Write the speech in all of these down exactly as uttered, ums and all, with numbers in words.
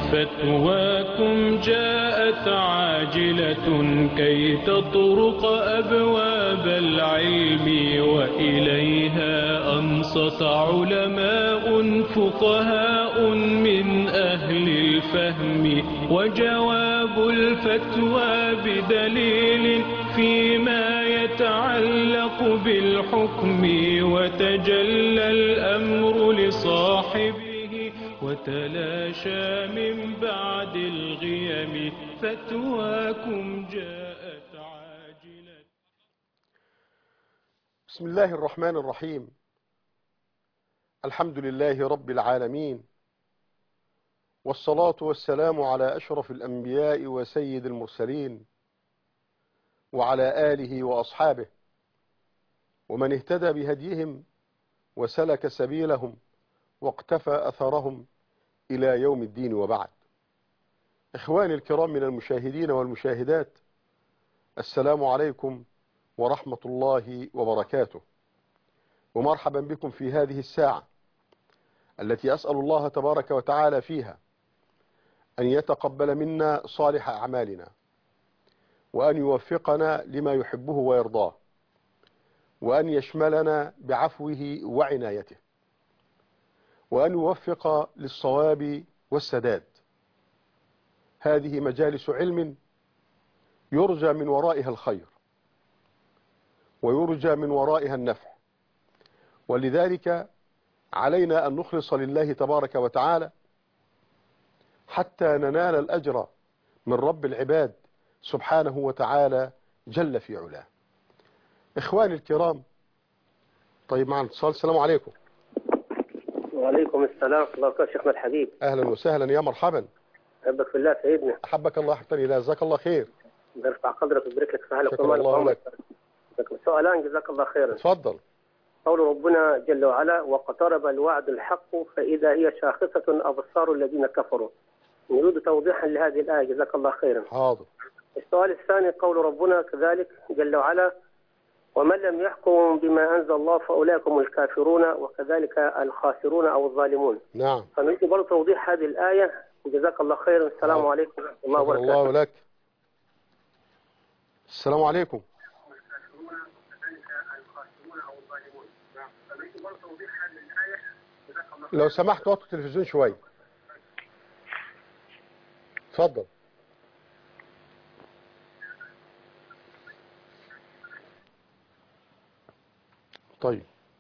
فتواكم جاءت عاجلة كي تطرق أبواب العلم، وإليها أنصت علماء فقهاء من أهل الفهم، وجواب الفتوى بدليل فيما يتعلق بالحكم، وتجلى الأمر لصاحبه وتلاشى من بعد الغيم، فتواكم جاءت عاجلة. بسم الله الرحمن الرحيم. الحمد لله رب العالمين، والصلاة والسلام على أشرف الأنبياء وسيد المرسلين، وعلى آله وأصحابه ومن اهتدى بهديهم وسلك سبيلهم واقتفى أثرهم إلى يوم الدين، وبعد. إخواني الكرام من المشاهدين والمشاهدات، السلام عليكم ورحمة الله وبركاته، ومرحبا بكم في هذه الساعة التي أسأل الله تبارك وتعالى فيها أن يتقبل منا صالح أعمالنا، وأن يوفقنا لما يحبه ويرضاه، وأن يشملنا بعفوه وعنايته، وأن يوفق للصواب والسداد. هذه مجالس علم يرجى من ورائها الخير ويرجى من ورائها النفع، ولذلك علينا أن نخلص لله تبارك وتعالى حتى ننال الأجر من رب العباد سبحانه وتعالى جل في علاه. إخواني الكرام، طيب معنا اتصال. السلام عليكم. وعليكم السلام ورحمة الله وبركاته. شيخنا الحبيب، أهلا وسهلا، يا مرحبا. أحبك في الله سيدنا. أحبك الله حتى لا، جزاك الله خير. برفع قدرك ويبارك لك في حالك. شكرا الله لك. سؤالان جزاك الله خيرا. تفضل. قول ربنا جل وعلا: واقترب الوعد الحق فإذا هي شاخصة أبصار الذين كفروا. نريد توضيحا لهذه الآية جزاك الله خيرا. حاضر. السؤال الثاني: قول ربنا كذلك جل وعلا: ومن لم يحكم بما أنزل الله فأولئك هم الكافرون وكذلك الخاسرون أو الظالمون. نعم. فنريد برضه توضيح هذه الآية جزاك الله خيرا. السلام حاضر. عليكم ورحمة الله وبركاته. الله لك. السلام عليكم. لو سمحت وطي التلفزيون شوية. اتفضل. طيب،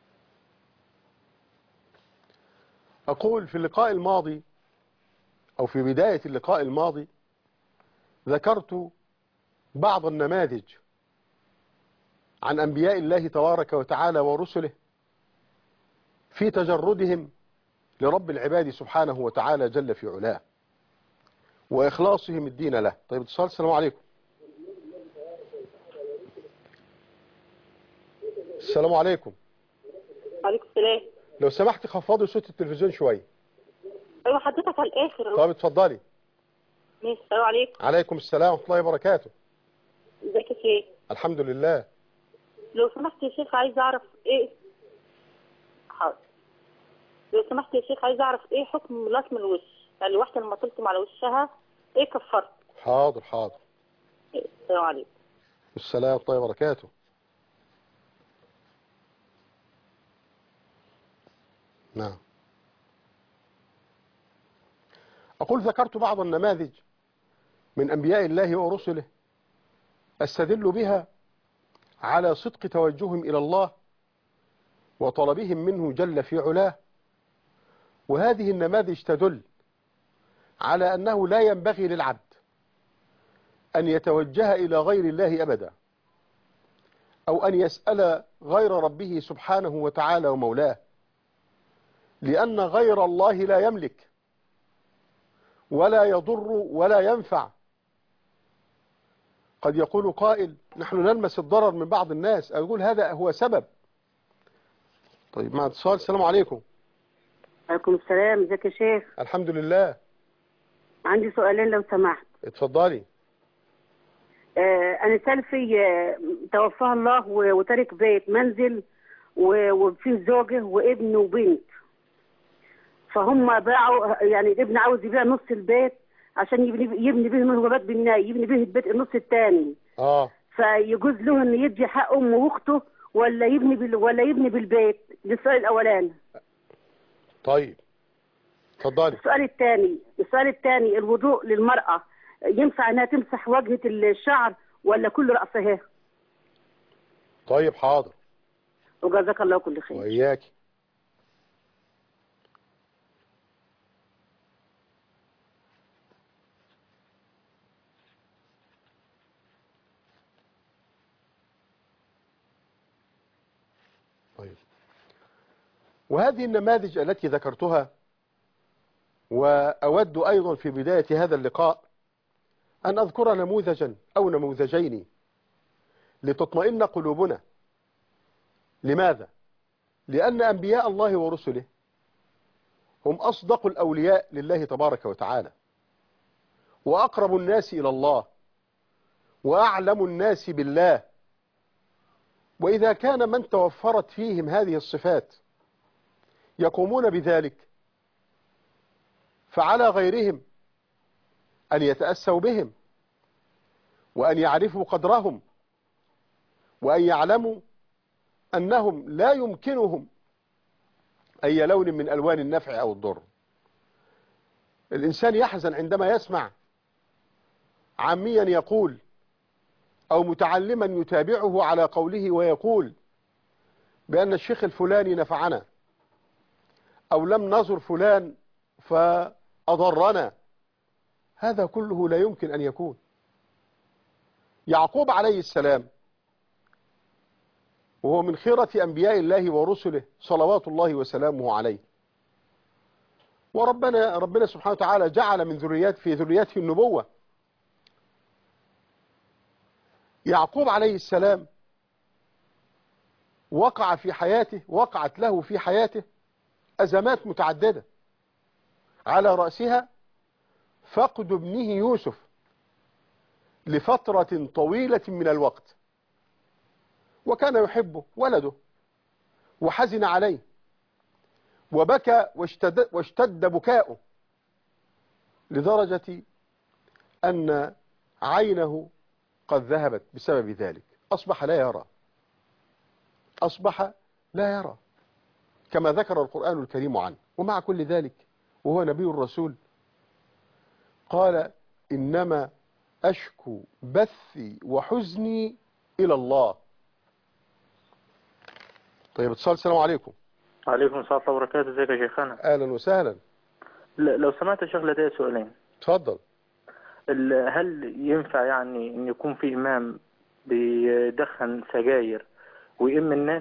أقول في اللقاء الماضي أو في بداية اللقاء الماضي ذكرت بعض النماذج عن أنبياء الله تبارك وتعالى ورسله في تجردهم لرب العباد سبحانه وتعالى جل في علاه وإخلاصهم الدين له. طيب اتصال. السلام عليكم. السلام عليكم. عليكم السلام. لو سمحت خفضي صوت التلفزيون شوية. ايوه حضرتك على الاخر. طيب اتفضلي. ماشي. السلام عليكم. عليكم السلام ورحمة الله وبركاته. ازيك يا شيخ؟ الحمد لله. لو سمحت يا شيخ عايز اعرف ايه حاضر لو سمحت يا شيخ عايز اعرف ايه حكم لطم الوش، يعني الواحدة لما تلطم على وشها ايه كفرت؟ حاضر حاضر. السلام عليكم. السلام ورحمة الله وبركاته. نعم. أقول ذكرت بعض النماذج من أنبياء الله ورسله أستدل بها على صدق توجههم إلى الله وطلبهم منه جل في علاه، وهذه النماذج تدل على أنه لا ينبغي للعبد أن يتوجه إلى غير الله أبدا، أو أن يسأل غير ربه سبحانه وتعالى ومولاه، لأن غير الله لا يملك ولا يضر ولا ينفع. قد يقول قائل: نحن نلمس الضرر من بعض الناس، أقول هذا هو سبب. طيب مع اتصال. السلام عليكم. عليكم السلام. ازيك يا شيخ؟ الحمد لله. عندي سؤالين لو سمحت. اتفضلي. آه انا سلفي آه توفاها الله وترك بيت منزل وفيه زوجه وابن وبنت، فهم باعوا، يعني الابن عاوز يبيع نص البيت عشان يبني يبني به من غبات بالناي، يبني به البيت النص الثاني. اه فيجوز له ان يدي حق امه واخته ولا يبني بال... ولا يبني بالبيت؟ ده السؤال الاولاني. طيب اتفضلي. السؤال الثاني السؤال الثاني الوضوء للمرأة ينفع انها تمسح وجهة الشعر ولا كل رأسها؟ طيب حاضر. وجزاك الله كل خير. وإياكي. طيب، وهذه النماذج التي ذكرتها، وأود أيضا في بداية هذا اللقاء أن أذكر نموذجا أو نموذجين لتطمئن قلوبنا. لماذا؟ لأن أنبياء الله ورسله هم أصدق الأولياء لله تبارك وتعالى، وأقرب الناس إلى الله، وأعلم الناس بالله. وإذا كان من توفرت فيهم هذه الصفات يقومون بذلك، فعلى غيرهم أن يتأسوا بهم، وأن يعرفوا قدرهم، وأن يعلموا أنهم لا يمكنهم أي لون من ألوان النفع أو الضر. الإنسان يحزن عندما يسمع عاميا يقول أو متعلما يتابعه على قوله ويقول بأن الشيخ الفلاني نفعنا، أو لم نزر فلان فأضرنا. هذا كله لا يمكن أن يكون. يعقوب عليه السلام وهو من خيرة أنبياء الله ورسله صلوات الله وسلامه عليه، وربنا ربنا سبحانه وتعالى جعل من ذريات في ذريته النبوة. يعقوب عليه السلام وقع في حياته وقعت له في حياته أزمات متعددة، على رأسها فقد ابنه يوسف لفترة طويلة من الوقت، وكان يحبه ولده وحزن عليه وبكى واشتد, واشتد بكاؤه، لدرجة أن عينه قد ذهبت بسبب ذلك. أصبح لا يرى أصبح لا يرى كما ذكر القرآن الكريم عنه. ومع كل ذلك وهو نبي الرسول قال إنما أشكو بثي وحزني إلى الله. طيب اتصال. السلام عليكم. وعليكم السلام ورحمة الله وبركاته. ازيك يا شيخنا؟ أهلا وسهلا. لو سمعت يا شيخ لدي سؤالين. اتفضل. هل ينفع يعني ان يكون في امام بيدخن سجاير ويئم الناس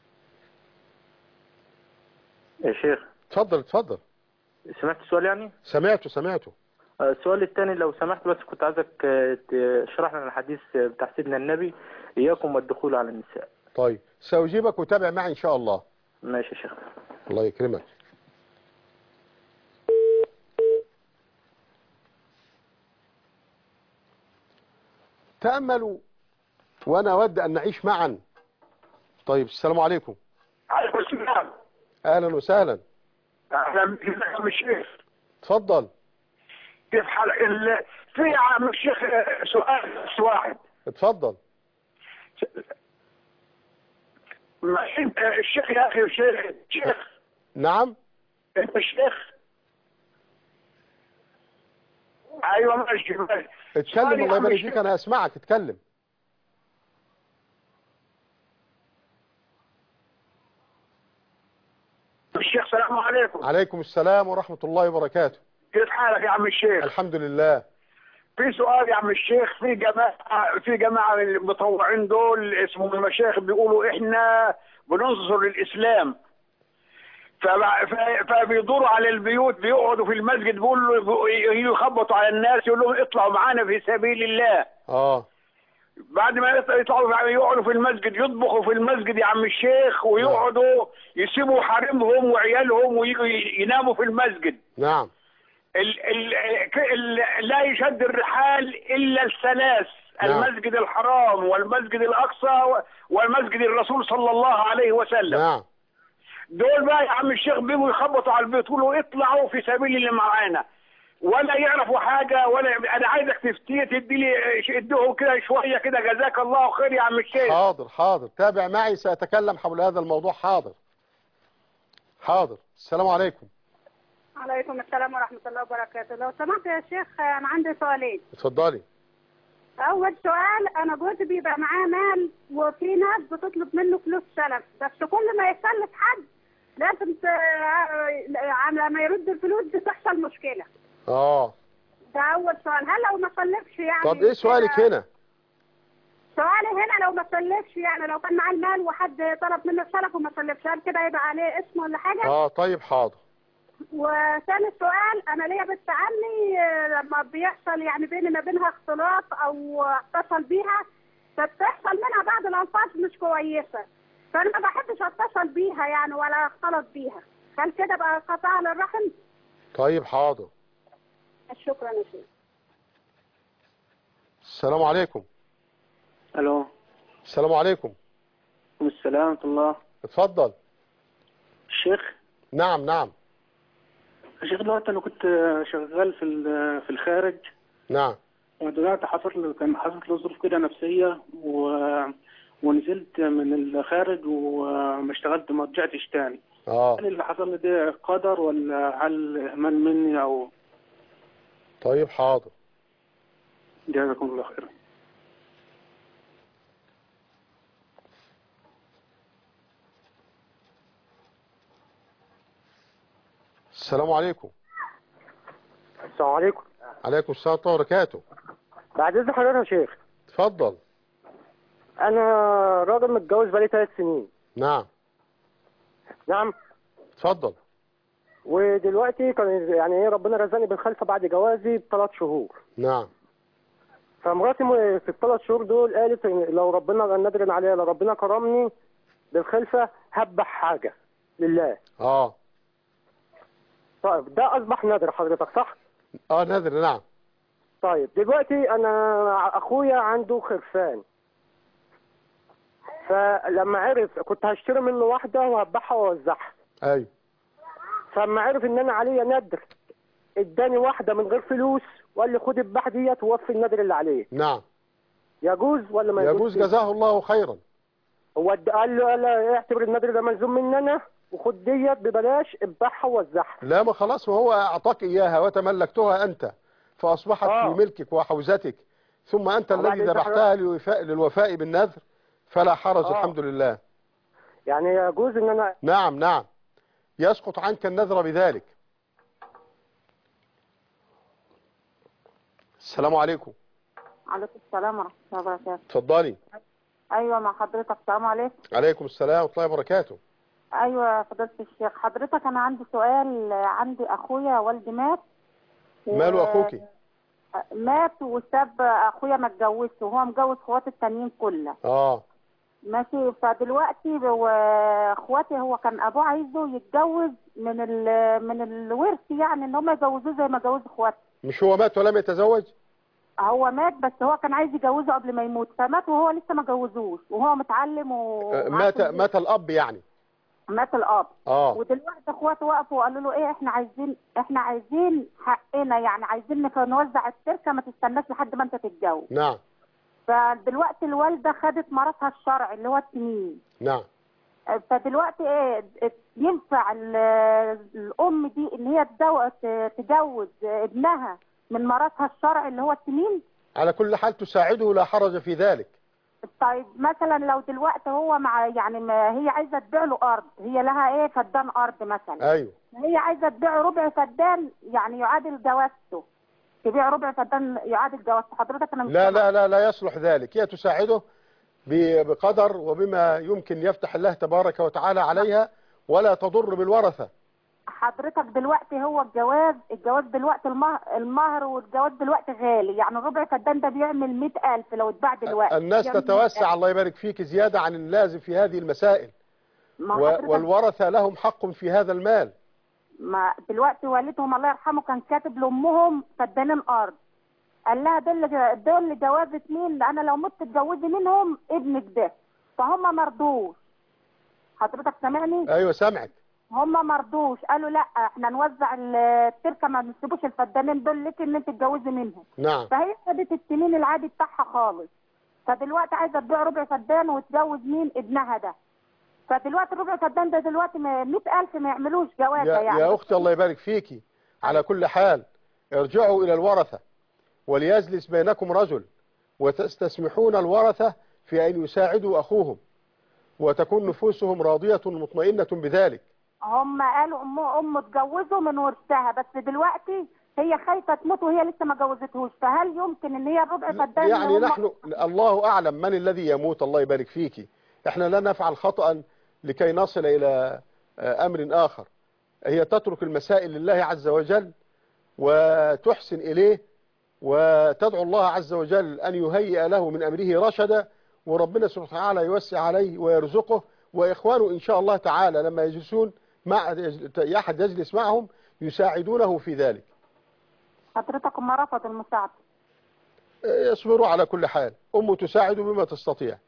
يا شيخ؟ اتفضل اتفضل. سمعت السؤال يعني؟ سمعته سمعته. السؤال الثاني لو سمحت، بس كنت عايزك تشرح لنا الحديث بتاع سيدنا النبي إياكم والدخول على النساء. طيب سأجيبك وتابع معي إن شاء الله. ماشي يا شيخ. الله يكرمك. تأملوا وأنا أود أن نعيش معا. طيب السلام عليكم. عليكم السلام. أهلا وسهلا. أهلا بك يا عم الشيخ. اتفضل. كيف حالك؟ في يا عم الشيخ سؤال واحد. اتفضل. انت الشيخ يا اخي الشيخ. نعم. انت الشيخ. ايوه ماشي ماشي. اتكلم الله يبارك فيك، انا اسمعك. اتكلم. الشيخ السلام عليكم. عليكم السلام ورحمة الله وبركاته. كيف حالك يا عم الشيخ؟ الحمد لله. في سؤال يا عم الشيخ. في جماعة في جماعة من المتطوعين دول اسمهم المشايخ بيقولوا احنا بننصر الاسلام، فبيدوروا على البيوت، بيقعدوا في المسجد بيقولوا يخبطوا على الناس يقول لهم اطلعوا معانا في سبيل الله. اه بعد ما يطلعوا يقعدوا في المسجد يطبخوا في المسجد يا عم الشيخ، ويقعدوا يسيبوا حريمهم وعيالهم ويجوا يناموا في المسجد. نعم. ال ال ال لا يشد الرحال إلا الثلاث. نعم. المسجد الحرام والمسجد الأقصى والمسجد الرسول صلى الله عليه وسلم. نعم. دول بقى يا عم الشيخ بيجوا يخبطوا على البيت يقولوا اطلعوا في سبيل اللي معانا، ولا يعرفوا حاجه، ولا انا عايزك تفتي تدي لي اديهم كده شويه كده، جزاك الله خير يا عم الشيخ. حاضر حاضر، تابع معي، سأتكلم حول هذا الموضوع. حاضر حاضر. السلام عليكم. عليكم السلام ورحمة الله وبركاته. لو سمحت يا شيخ أنا عندي سؤالين. اتفضلي. أول سؤال، أنا جوزي بيبقى معاه مال وفي ناس بتطلب منه فلوس سلف، بس كل ما يسلف حد لازم ت... لما يرد الفلوس بتحصل مشكلة. اه ده أول سؤال. هل لو ما سلفش يعني؟ طب ايه سؤالك هنا؟ سؤالي هنا لو ما سلفش يعني، لو كان معاه المال وحد طلب منه سلف وما سلفش، هل كده يبقى عليه اسم ولا حاجة؟ اه طيب حاضر. وثاني سؤال، انا ليا بنت عمي لما بيحصل يعني بيني ما بينها اختلاط او اتصل بيها، فبتحصل منها بعض الالفاظ مش كويسه، فانا ما بحبش اتصل بيها يعني ولا اختلط بيها، هل كده بقى قطع للرحم؟ طيب حاضر. شكرا يا شيخ. السلام عليكم. الو. السلام عليكم. السلام ورحمة الله. اتفضل. الشيخ. نعم نعم. يا شيخ دلوقتي انا كنت شغال في في الخارج. نعم. ودلوقتي حصلت لي كان حصلت لي ظروف كده نفسيه و... ونزلت من الخارج وما اشتغلت ما رجعتش تاني. اه هل اللي حصل لي ده قدر ولا هل اهمال مني او؟ طيب حاضر. جزاكم الله خيرا. السلام عليكم. السلام عليكم. عليكم السلام ورحمة الله وبركاته. بعد اذن حضرتك يا شيخ. اتفضل. انا راجل متجوز بقالي ثلاث سنين. نعم. نعم. اتفضل. ودلوقتي كان يعني ايه ربنا رزقني بالخلفه بعد جوازي بثلاث شهور. نعم. فمراتي في الثلاث شهور دول قالت لو ربنا نادر عليها، لو ربنا كرمني بالخلفه هذبح حاجه لله. اه طيب ده اصبح نادر حضرتك صح؟ اه نادر نعم. طيب دلوقتي انا اخويا عنده خرفان، فلما عرف كنت هشتري منه واحده وهذبحها واوزعها. ايوه. فلما عرف ان انا عليا ندر اداني واحده من غير فلوس وقال لي خد الذبح ديت ووفي النذر اللي عليه. نعم. يجوز ولا ما يجوز؟ يجوز جزاه الله خيرا. هو قال له لا اعتبر النذر ده ملزوم مني انا وخد ديت ببلاش اذبحها ووزعها. لا ما خلاص، ما هو اعطاك اياها وتملكتها انت فاصبحت آه. في ملكك وحوزتك، ثم انت الذي ذبحتها للوفاء, للوفاء بالنذر، فلا حرج. آه. الحمد لله. يعني يجوز ان انا نعم نعم يسقط عنك النذر بذلك. السلام عليكم. عليكم السلام ورحمة الله وبركاته. اتفضلي. أيوة مع حضرتك. السلام عليكم. عليكم السلام ورحمة الله وبركاته. أيوة فضيلة الشيخ، حضرتك أنا عندي سؤال. عندي أخويا والدي مات. ماله أخوكي؟ مات وساب أخويا ما اتجوزش وهو مجوز اخواتي التانيين كلها. اه ماشي. فدلوقتي واخواتي هو كان أبوه عايزه يتجوز من ال من الورث، يعني إن هم يجوزوه زي ما جوز اخواتي. مش هو مات ولم يتزوج؟ هو مات بس هو كان عايز يجوزه قبل ما يموت، فمات وهو لسه ما جوزوش وهو متعلم و مات مات الأب يعني؟ مات الاب. اه ودلوقتي اخواته وقفوا وقالوا له ايه احنا عايزين احنا عايزين حقنا، يعني عايزين نوزع التركه ما تستناش لحد ما انت تتجوز. نعم. فدلوقتي الوالده خدت مراتها الشرعي اللي هو التمييز. نعم. فدلوقتي ايه ينفع الام دي ان هي تجوز ابنها من مراتها الشرعي اللي هو التمييز؟ على كل حال تساعده، لا حرج في ذلك. طيب مثلا لو دلوقتي هو مع يعني ما هي عايزه تبيع له ارض، هي لها ايه فدان ارض مثلا. ايوه. هي عايزه تبيع ربع فدان يعني يعادل جوازته، تبيع ربع فدان يعادل جوازته. حضرتك انا مش لا لا لا لا يصلح ذلك، هي تساعده بقدر وبما يمكن يفتح الله تبارك وتعالى عليها ولا تضر بالورثه. حضرتك دلوقتي هو الجواز الجواز دلوقتي المهر المهر والجواز دلوقتي غالي، يعني الربع فدان ده بيعمل مئة ألف لو اتباع دلوقتي. الناس تتوسع الله يبارك فيك زيادة عن اللازم في هذه المسائل، والورثة لهم حق في هذا المال. ما دلوقتي والدهم الله يرحمه كان كاتب لأمهم فدانين أرض، قال لها دول دول جوازة مين؟ أنا لو مت تتجوزي منهم ابنك ده، فهم ما رضوش. حضرتك سامعني؟ أيوه سامعك. هم مرضوش، قالوا لا احنا نوزع التركه ما نسيبوش الفدانين دول لك ان انت تتجوزي منهم. نعم. فهي خدت السنين العادي بتاعها خالص، فدلوقتي عايزه تبيع ربع فدان وتجوز مين؟ ابنها ده. فدلوقتي الربع فدان ده دلوقتي مئة ألف ما يعملوش جوازه يا, يعني. يا اختي الله يبارك فيكي، على كل حال ارجعوا الى الورثه وليجلس بينكم رجل وتستسمحون الورثه في ان يساعدوا اخوهم وتكون نفوسهم راضيه مطمئنه بذلك. هم قالوا امه امه اتجوزوا من ورثها، بس دلوقتي هي خايفه تموت وهي لسه ما جوزتهوش، فهل يمكن ان هي الربع فدان؟ يعني نحن الله اعلم من الذي يموت، الله يبارك فيكي. احنا لا نفعل خطأ لكي نصل الى امر اخر. هي تترك المسائل لله عز وجل وتحسن اليه وتدعو الله عز وجل ان يهيئ له من امره رشدا، وربنا سبحانه وتعالى يوسع عليه ويرزقه، واخوانه ان شاء الله تعالى لما يجلسون مع احد يجلس معهم يساعدونه في ذلك. حضرتك ما رفض المساعده؟ يصبروا على كل حال، امه تساعد بما تستطيع.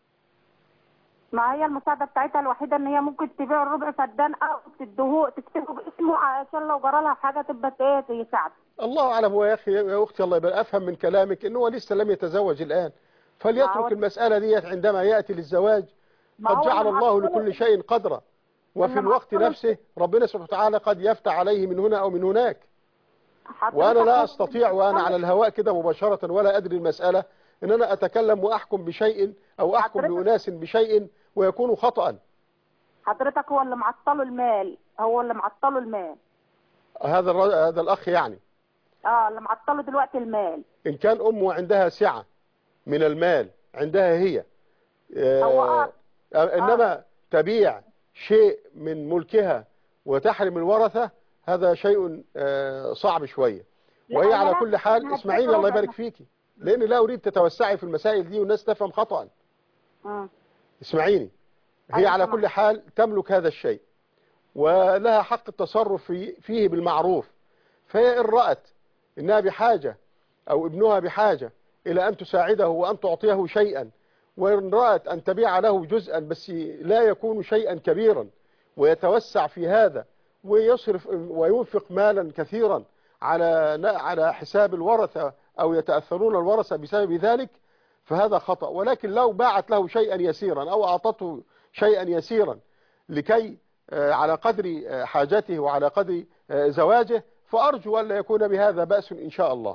ما هي المساعده بتاعتها الوحيده ان هي ممكن تبيع الربع فدان او تدهوه تكتبه باسمه عشان لو جرى لها حاجه تبقى ايه تساعد. الله اعلم. هو يا اخي يا اختي الله يبارك، افهم من كلامك ان هو لسه لم يتزوج الان، فليترك المساله ديت عندما ياتي للزواج. قد جعل الله لكل شيء قدرا، وفي الوقت نفسه ربنا سبحانه وتعالى قد يفتح عليه من هنا او من هناك. وانا لا استطيع وانا على الهواء كده مباشره ولا ادري المساله ان انا اتكلم واحكم بشيء او احكم لاناس بشيء ويكون خطأ. حضرتك هو اللي معطله المال، هو اللي معطله المال. هذا هذا الاخ يعني اه اللي معطله دلوقتي المال. ان كان امه عندها سعه من المال عندها هي آه هو آه. انما آه. تبيع شيء من ملكها وتحرم الورثه، هذا شيء آه صعب شويه. وهي على كل حال اسمعيني الله يبارك فيكي، لان لا اريد تتوسعي في المسائل دي والناس تفهم خطأ. اه اسمعيني، هي على كل حال تملك هذا الشيء ولها حق التصرف في فيه بالمعروف، فهي إن رأت إنها بحاجة أو ابنها بحاجة إلى أن تساعده وأن تعطيه شيئا، وإن رأت أن تبيع له جزءا بس لا يكون شيئا كبيرا ويتوسع في هذا ويصرف وينفق مالا كثيرا على على حساب الورثة أو يتأثرون الورثة بسبب ذلك، فهذا خطأ. ولكن لو باعت له شيئا يسيرا أو أعطته شيئا يسيرا لكي على قدر حاجته وعلى قدر زواجه، فأرجو أن لا يكون بهذا بأس إن شاء الله.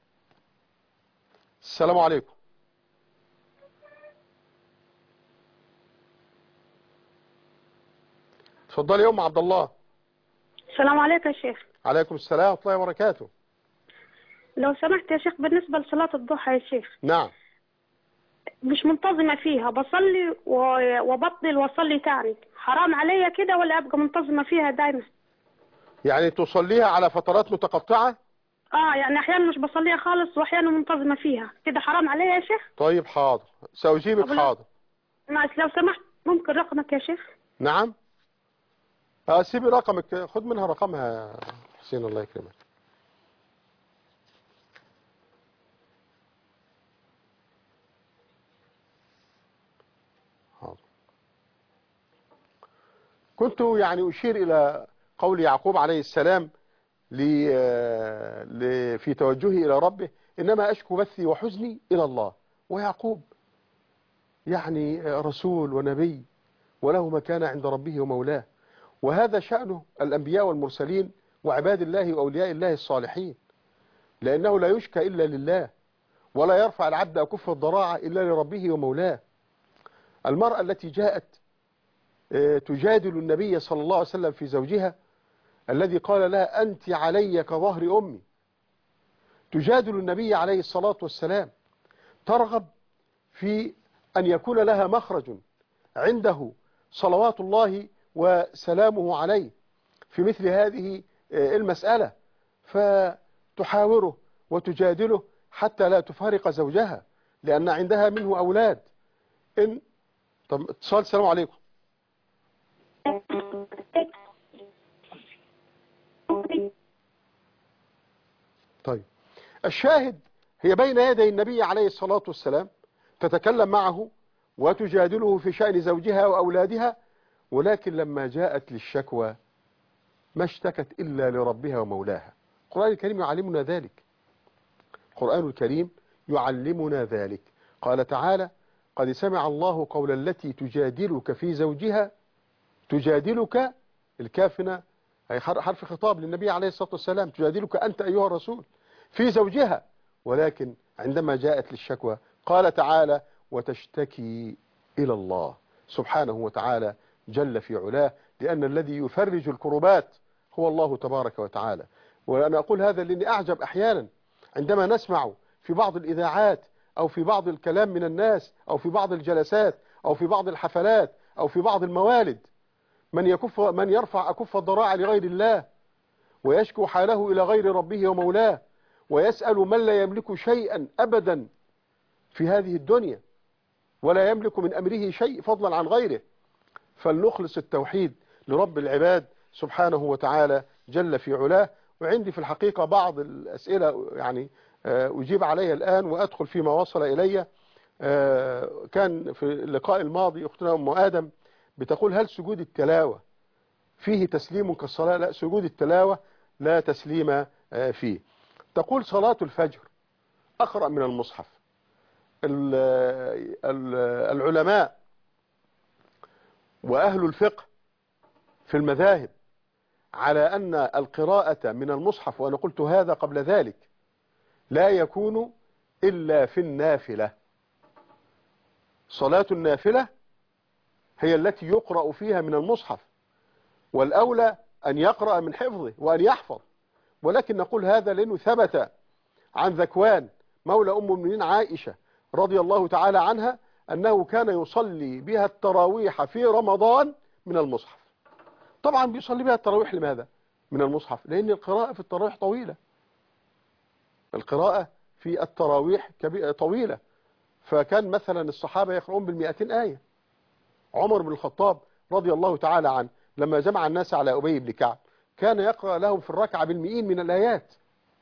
السلام عليكم. تفضلي يا أم عبد الله. السلام عليكم يا شيخ. عليكم السلام ورحمة الله وبركاته. لو سمحت يا شيخ، بالنسبة لصلاة الضحى يا شيخ. نعم. مش منتظمة فيها، بصلي وبطل واصلي تاني، حرام عليا كده ولا ابقى منتظمة فيها دايما؟ يعني تصليها على فترات متقطعة؟ اه يعني احيانا مش بصليها خالص واحيانا منتظمة فيها، كده حرام عليا يا شيخ؟ طيب حاضر، سأجيبك حاضر. ناقص لو سمحت ممكن رقمك يا شيخ؟ نعم. اه سيبي رقمك، خد منها رقمها حسين الله يكرمك. كنت يعني أشير إلى قول يعقوب عليه السلام في توجهه إلى ربه: إنما أشكو بثي وحزني إلى الله. ويعقوب يعني رسول ونبي وله مكانة عند ربه ومولاه، وهذا شأنه الأنبياء والمرسلين وعباد الله وأولياء الله الصالحين، لأنه لا يشكى إلا لله ولا يرفع العبد أكف الضراعة إلا لربه ومولاه. المرأة التي جاءت تجادل النبي صلى الله عليه وسلم في زوجها الذي قال لها: أنت علي كظهر أمي، تجادل النبي عليه الصلاة والسلام، ترغب في أن يكون لها مخرج عنده صلوات الله وسلامه عليه في مثل هذه المسألة، فتحاوره وتجادله حتى لا تفارق زوجها لأن عندها منه أولاد. إن طب اتصال. السلام عليكم. طيب الشاهد هي بين يدي النبي عليه الصلاة والسلام تتكلم معه وتجادله في شأن زوجها وأولادها، ولكن لما جاءت للشكوى ما اشتكت إلا لربها ومولاها. القرآن الكريم يعلمنا ذلك. القرآن الكريم يعلمنا ذلك. قال تعالى: قد سمع الله قول التي تجادلك في زوجها. تجادلك، الكافنة هي حرف خطاب للنبي عليه الصلاة والسلام، تجادلك أنت أيها الرسول في زوجها، ولكن عندما جاءت للشكوى قال تعالى: وتشتكي إلى الله سبحانه وتعالى جل في علاه، لأن الذي يفرج الكربات هو الله تبارك وتعالى. وأنا أقول هذا لأني أعجب أحيانا عندما نسمع في بعض الإذاعات أو في بعض الكلام من الناس أو في بعض الجلسات أو في بعض الحفلات أو في بعض الموالد من يكف من يرفع أكف الضراعة لغير الله ويشكو حاله إلى غير ربه ومولاه ويسأل من لا يملك شيئا أبدا في هذه الدنيا ولا يملك من أمره شيء فضلا عن غيره. فلنخلص التوحيد لرب العباد سبحانه وتعالى جل في علاه. وعندي في الحقيقة بعض الأسئلة يعني أجيب عليها الآن وأدخل فيما وصل إلي. كان في اللقاء الماضي أختنا أم آدم بتقول: هل سجود التلاوة فيه تسليم كالصلاة؟ لا، سجود التلاوة لا تسليم فيه. تقول: صلاة الفجر أقرأ من المصحف. العلماء وأهل الفقه في المذاهب على أن القراءة من المصحف، وأنا قلت هذا قبل ذلك، لا يكون إلا في النافلة. صلاة النافلة هي التي يقرأ فيها من المصحف، والأولى أن يقرأ من حفظه وأن يحفظ. ولكن نقول هذا لأنه ثبت عن ذكوان مولى أم المؤمنين عائشة رضي الله تعالى عنها أنه كان يصلي بها التراويح في رمضان من المصحف. طبعا بيصلي بها التراويح لماذا من المصحف؟ لأن القراءة في التراويح طويلة. القراءة في التراويح طويلة. فكان مثلا الصحابة يقرؤون بالمئتين آية. عمر بن الخطاب رضي الله تعالى عنه لما جمع الناس على أبي بن كعب كان يقرأ لهم في الركعة بالمئين من الآيات.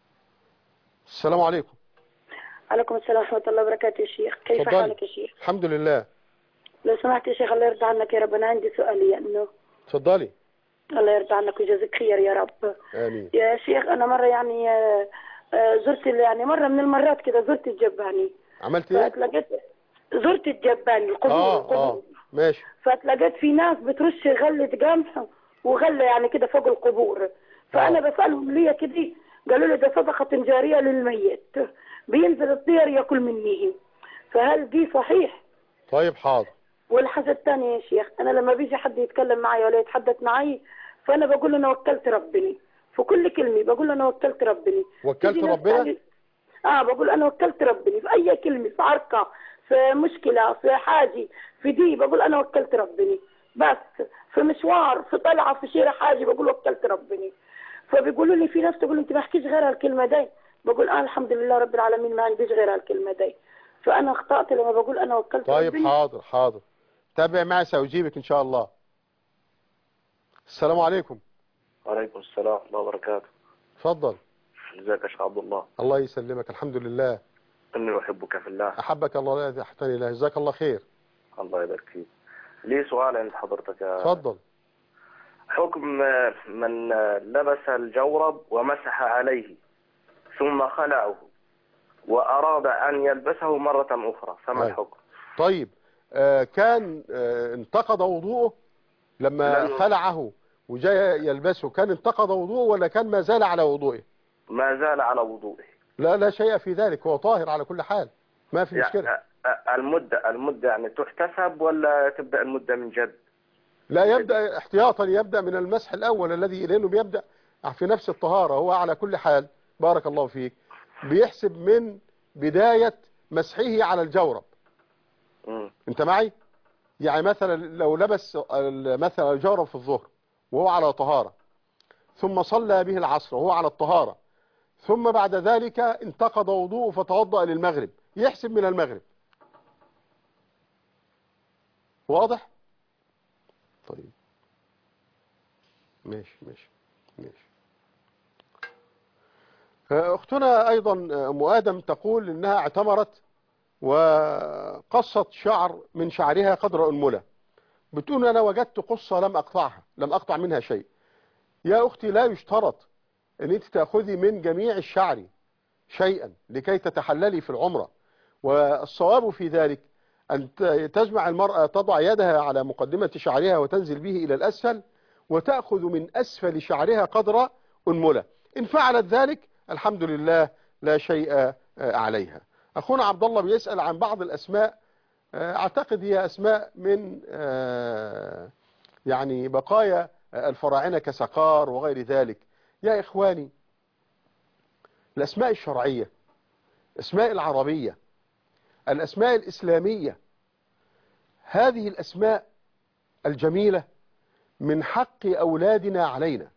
السلام عليكم. عليكم السلام ورحمة الله وبركاته يا شيخ. كيف فضل. حالك يا شيخ؟ الحمد لله. لو سمحت يا شيخ الله يرضى عنك يا رب، أنا عندي سؤال يعني. تفضلي. الله يرضى عنك ويجازيك خير يا رب. آمين. يا شيخ أنا مرة يعني زرت يعني مرة من المرات كده زرت الجباني. عملت إيه؟ فاتلقيت زرت الجباني القبور. آه القبور. آه ماشي. فاتلقيت في ناس بترش غلة قمح وغلة يعني كده فوق القبور. فأنا آه. بسألهم ليه كده، قالوا لي ده صدقة جارية للميت، بينزل الطير ياكل منيه، فهل دي صحيح؟ طيب حاضر. والحاجة الثانية يا شيخ، أنا لما بيجي حد يتكلم معي ولا يتحدث معي فأنا بقول أنا وكلت ربني في كل كلمة، بقول أنا وكلت ربني. وكلت ربنا؟ آه بقول أنا وكلت ربني في أي كلمة، في عركة، في مشكلة، في حاجة، في دي بقول أنا وكلت ربني. بس في مشوار، في طلعة، في شيرة حاجة بقول وكلت ربني. فبيقولوا لي في ناس تقول أنت ما حكيش غير هالكلمة دي، بقول أنا الحمد لله رب العالمين ما عنديش غير هالكلمة دي. فأنا اخطأت لما بقول أنا وكلت طيب ربني. حاضر حاضر، تابع معي سأجيبك إن شاء الله. السلام عليكم. وعليكم السلام ورحمة الله وبركاته. تفضل. ازيك يا شيخ عبد الله؟ الله يسلمك، الحمد لله. إني أحبك في الله. أحبك الله لا تحتني الله. جزاك الله خير. الله يبارك فيك. لي سؤال عند حضرتك يا تفضل. حكم من لبس الجورب ومسح عليه ثم خلعه وأراد أن يلبسه مرة أخرى، فما الحكم؟ طيب آه كان آه انتقض وضوءه لما لن... خلعه وجاء يلبسه، كان انتقض وضوءه ولا كان ما زال على وضوءه؟ ما زال على وضوءه. لا لا شيء في ذلك، هو طاهر على كل حال، ما في مشكلة. يعني المدة المدة يعني تحتسب ولا تبدأ المدة من جد؟ لا يبدأ احتياطا، يبدأ من المسح الأول الذي لأنه بيبدأ في نفس الطهارة. هو على كل حال بارك الله فيك بيحسب من بداية مسحه على الجورب. م. انت معي؟ يعني مثلا لو لبس مثلا الجورب في الظهر وهو على طهارة، ثم صلى به العصر وهو على الطهارة، ثم بعد ذلك انتقض وضوءه فتوضأ للمغرب، يحسب من المغرب. واضح؟ طيب ماشي ماشي ماشي. اختنا ايضا ام ادم تقول انها اعتمرت وقصت شعر من شعرها قدر انملة. بتقول انا وجدت قصة لم اقطعها، لم اقطع منها شيء. يا أختي لا يشترط أن أنت تأخذي من جميع الشعر شيئا لكي تتحللي في العمرة، والصواب في ذلك أن تجمع المرأة تضع يدها على مقدمة شعرها وتنزل به إلى الأسفل وتأخذ من أسفل شعرها قدر أنملة. إن فعلت ذلك الحمد لله لا شيء عليها. أخونا عبد الله بيسأل عن بعض الأسماء، أعتقد هي أسماء من يعني بقايا الفراعنة كسقار وغير ذلك. يا إخواني، الأسماء الشرعية، الأسماء العربية، الأسماء الإسلامية، هذه الأسماء الجميلة من حق أولادنا علينا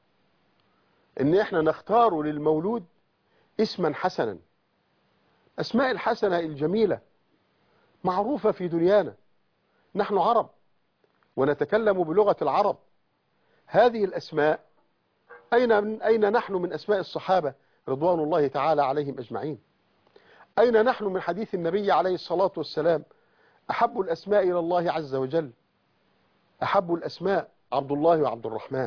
إن إحنا نختار للمولود اسما حسنا. أسماء الحسنة الجميلة معروفة في دنيانا، نحن عرب ونتكلم بلغة العرب. هذه الأسماء أين, من أين نحن من أسماء الصحابة رضوان الله تعالى عليهم أجمعين؟ أين نحن من حديث النبي عليه الصلاة والسلام أحب الأسماء إلى الله عز وجل؟ أحب الأسماء عبد الله وعبد الرحمن.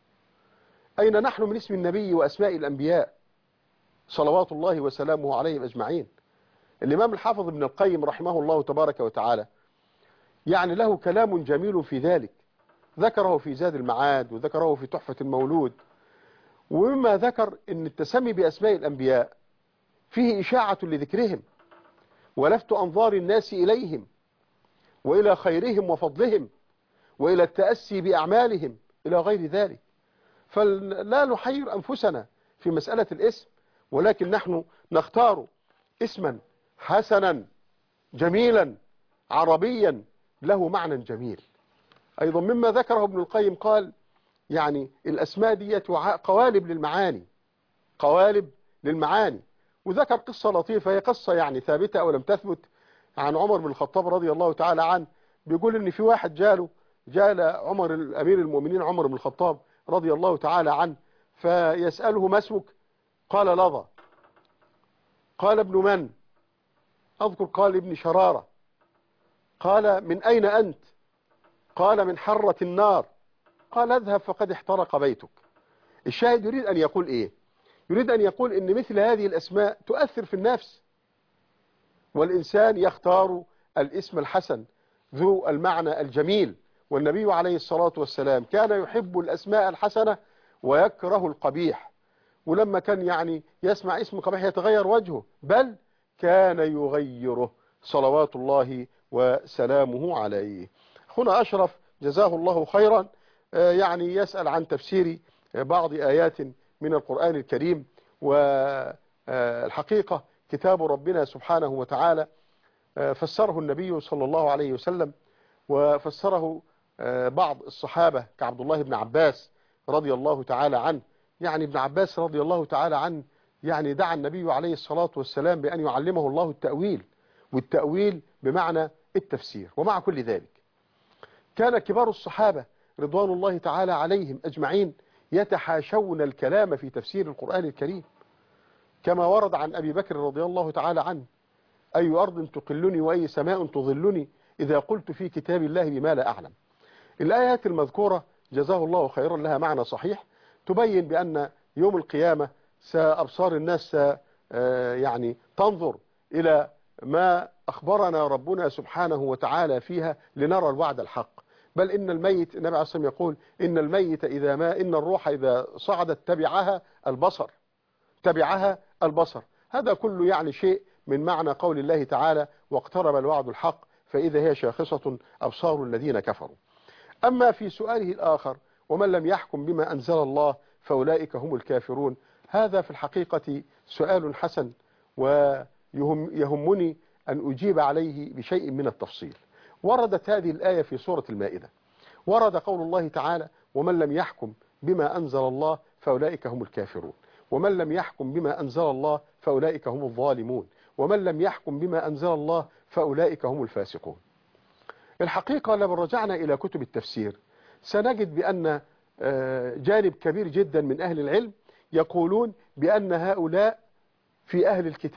أين نحن من اسم النبي وأسماء الأنبياء صلوات الله وسلامه عليهم أجمعين؟ الإمام الحافظ ابن القيم رحمه الله تبارك وتعالى يعني له كلام جميل في ذلك، ذكره في زاد المعاد وذكره في تحفة المولود. ومما ذكر أن التسمي بأسماء الأنبياء فيه إشاعة لذكرهم ولفت أنظار الناس إليهم وإلى خيرهم وفضلهم وإلى التأسي بأعمالهم إلى غير ذلك. فلا نحير أنفسنا في مسألة الاسم، ولكن نحن نختار اسما حسنا جميلا عربيا له معنى جميل. أيضا مما ذكره ابن القيم قال يعني الأسماء دي قوالب للمعاني، قوالب للمعاني. وذكر قصة لطيفة، هي قصة يعني ثابتة أو لم تثبت، عن عمر بن الخطاب رضي الله تعالى عنه. بيقول إن في واحد جاله جال عمر الأمير المؤمنين عمر بن الخطاب رضي الله تعالى عنه فيسأله ما اسمك؟ قال لظى. قال ابن من؟ أذكر قال ابن شرارة. قال من أين أنت؟ قال من حرة النار. قال اذهب فقد احترق بيتك. الشاهد يريد أن يقول إيه؟ يريد أن يقول إن مثل هذه الأسماء تؤثر في النفس، والإنسان يختار الاسم الحسن ذو المعنى الجميل. والنبي عليه الصلاة والسلام كان يحب الأسماء الحسنة ويكره القبيح، ولما كان يعني يسمع اسم قبيح يتغير وجهه، بل كان يغيره صلوات الله وسلامه عليه. هنا أشرف جزاه الله خيرا يعني يسأل عن تفسير بعض آيات من القرآن الكريم. والحقيقة كتاب ربنا سبحانه وتعالى فسره النبي صلى الله عليه وسلم، وفسره بعض الصحابة كعبد الله بن عباس رضي الله تعالى عنه. يعني ابن عباس رضي الله تعالى عنه يعني دعا النبي عليه الصلاة والسلام بأن يعلمه الله التأويل، والتأويل بمعنى التفسير. ومع كل ذلك كان كبار الصحابة رضوان الله تعالى عليهم أجمعين يتحاشون الكلام في تفسير القرآن الكريم، كما ورد عن أبي بكر رضي الله تعالى عنه: أي أرض تقلني وأي سماء تظلني إذا قلت في كتاب الله بما لا أعلم. الآيات المذكورة جزاه الله خيرا لها معنى صحيح، تبين بأن يوم القيامة سأبصار الناس يعني تنظر إلى ما أخبرنا ربنا سبحانه وتعالى فيها لنرى الوعد الحق. بل إن الميت، النبي عليه الصلاة والسلام يقول: إن الميت إذا ما إن الروح إذا صعدت تبعها البصر، تبعها البصر. هذا كله يعني شيء من معنى قول الله تعالى: واقترب الوعد الحق فإذا هي شاخصة أبصار الذين كفروا. أما في سؤاله الآخر: ومن لم يحكم بما أنزل الله فأولئك هم الكافرون، هذا في الحقيقة سؤال حسن، ويهمني أن أجيب عليه بشيء من التفصيل. وردت هذه الآية في سورة المائدة، ورد قول الله تعالى: ومن لم يحكم بما أنزل الله فأولئك هم الكافرون، ومن لم يحكم بما أنزل الله فأولئك هم الظالمون، ومن لم يحكم بما أنزل الله فأولئك هم الفاسقون. الحقيقة لو رجعنا إلى كتب التفسير سنجد بأن جانب كبير جدا من أهل العلم يقولون بأن هؤلاء في أهل الكتاب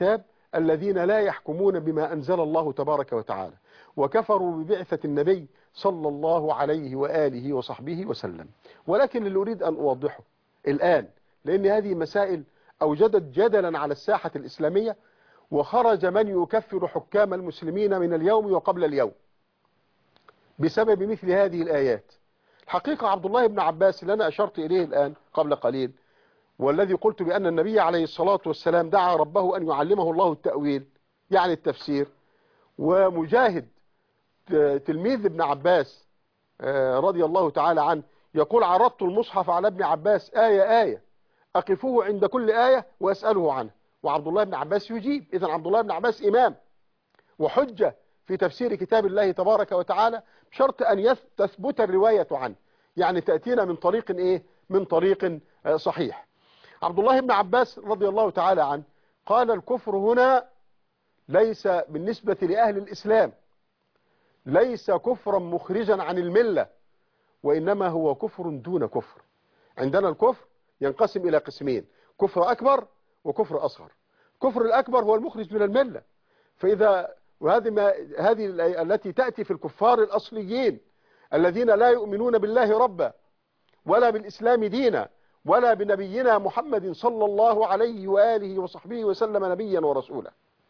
الذين لا يحكمون بما أنزل الله تبارك وتعالى وكفروا ببعثة النبي صلى الله عليه وآله وصحبه وسلم. ولكن اللي أريد أن أوضحه الآن، لأن هذه مسائل أوجدت جدلا على الساحة الإسلامية، وخرج من يكفر حكام المسلمين من اليوم وقبل اليوم بسبب مثل هذه الآيات. الحقيقة عبد الله بن عباس اللي أنا أشرت إليه الآن قبل قليل، والذي قلت بأن النبي عليه الصلاة والسلام دعا ربه أن يعلمه الله التأويل يعني التفسير، ومجاهد تلميذ ابن عباس رضي الله تعالى عنه يقول عرضت المصحف على ابن عباس آية آية أقفوه عند كل آية وأسأله عنه، وعبد الله بن عباس يجيب. إذن عبد الله بن عباس إمام وحجة في تفسير كتاب الله تبارك وتعالى، بشرط أن تثبت الرواية عنه، يعني تأتينا من طريق إيه؟ من طريق صحيح. عبد الله بن عباس رضي الله تعالى عنه قال الكفر هنا ليس بالنسبة لأهل الإسلام ليس كفرا مخرجا عن الملة، وإنما هو كفر دون كفر. عندنا الكفر ينقسم إلى قسمين، كفر أكبر وكفر أصغر. كفر الأكبر هو المخرج من الملة، فإذا وهذه ما هذه التي تأتي في الكفار الأصليين الذين لا يؤمنون بالله ربا ولا بالإسلام دينا ولا بنبينا محمد صلى الله عليه وآله وصحبه وسلم نبيا ورسولا.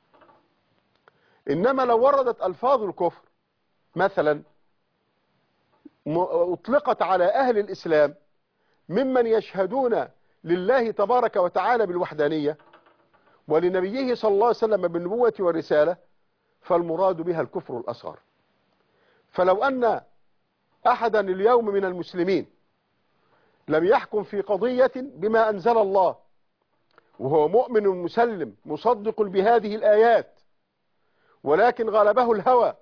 إنما لو وردت ألفاظ الكفر مثلا أطلقت على أهل الإسلام ممن يشهدون لله تبارك وتعالى بالوحدانية ولنبيه صلى الله عليه وسلم بالنبوة والرسالة، فالمراد بها الكفر الأصغر. فلو أن أحدا اليوم من المسلمين لم يحكم في قضية بما أنزل الله وهو مؤمن مسلم مصدق بهذه الآيات، ولكن غلبه الهوى،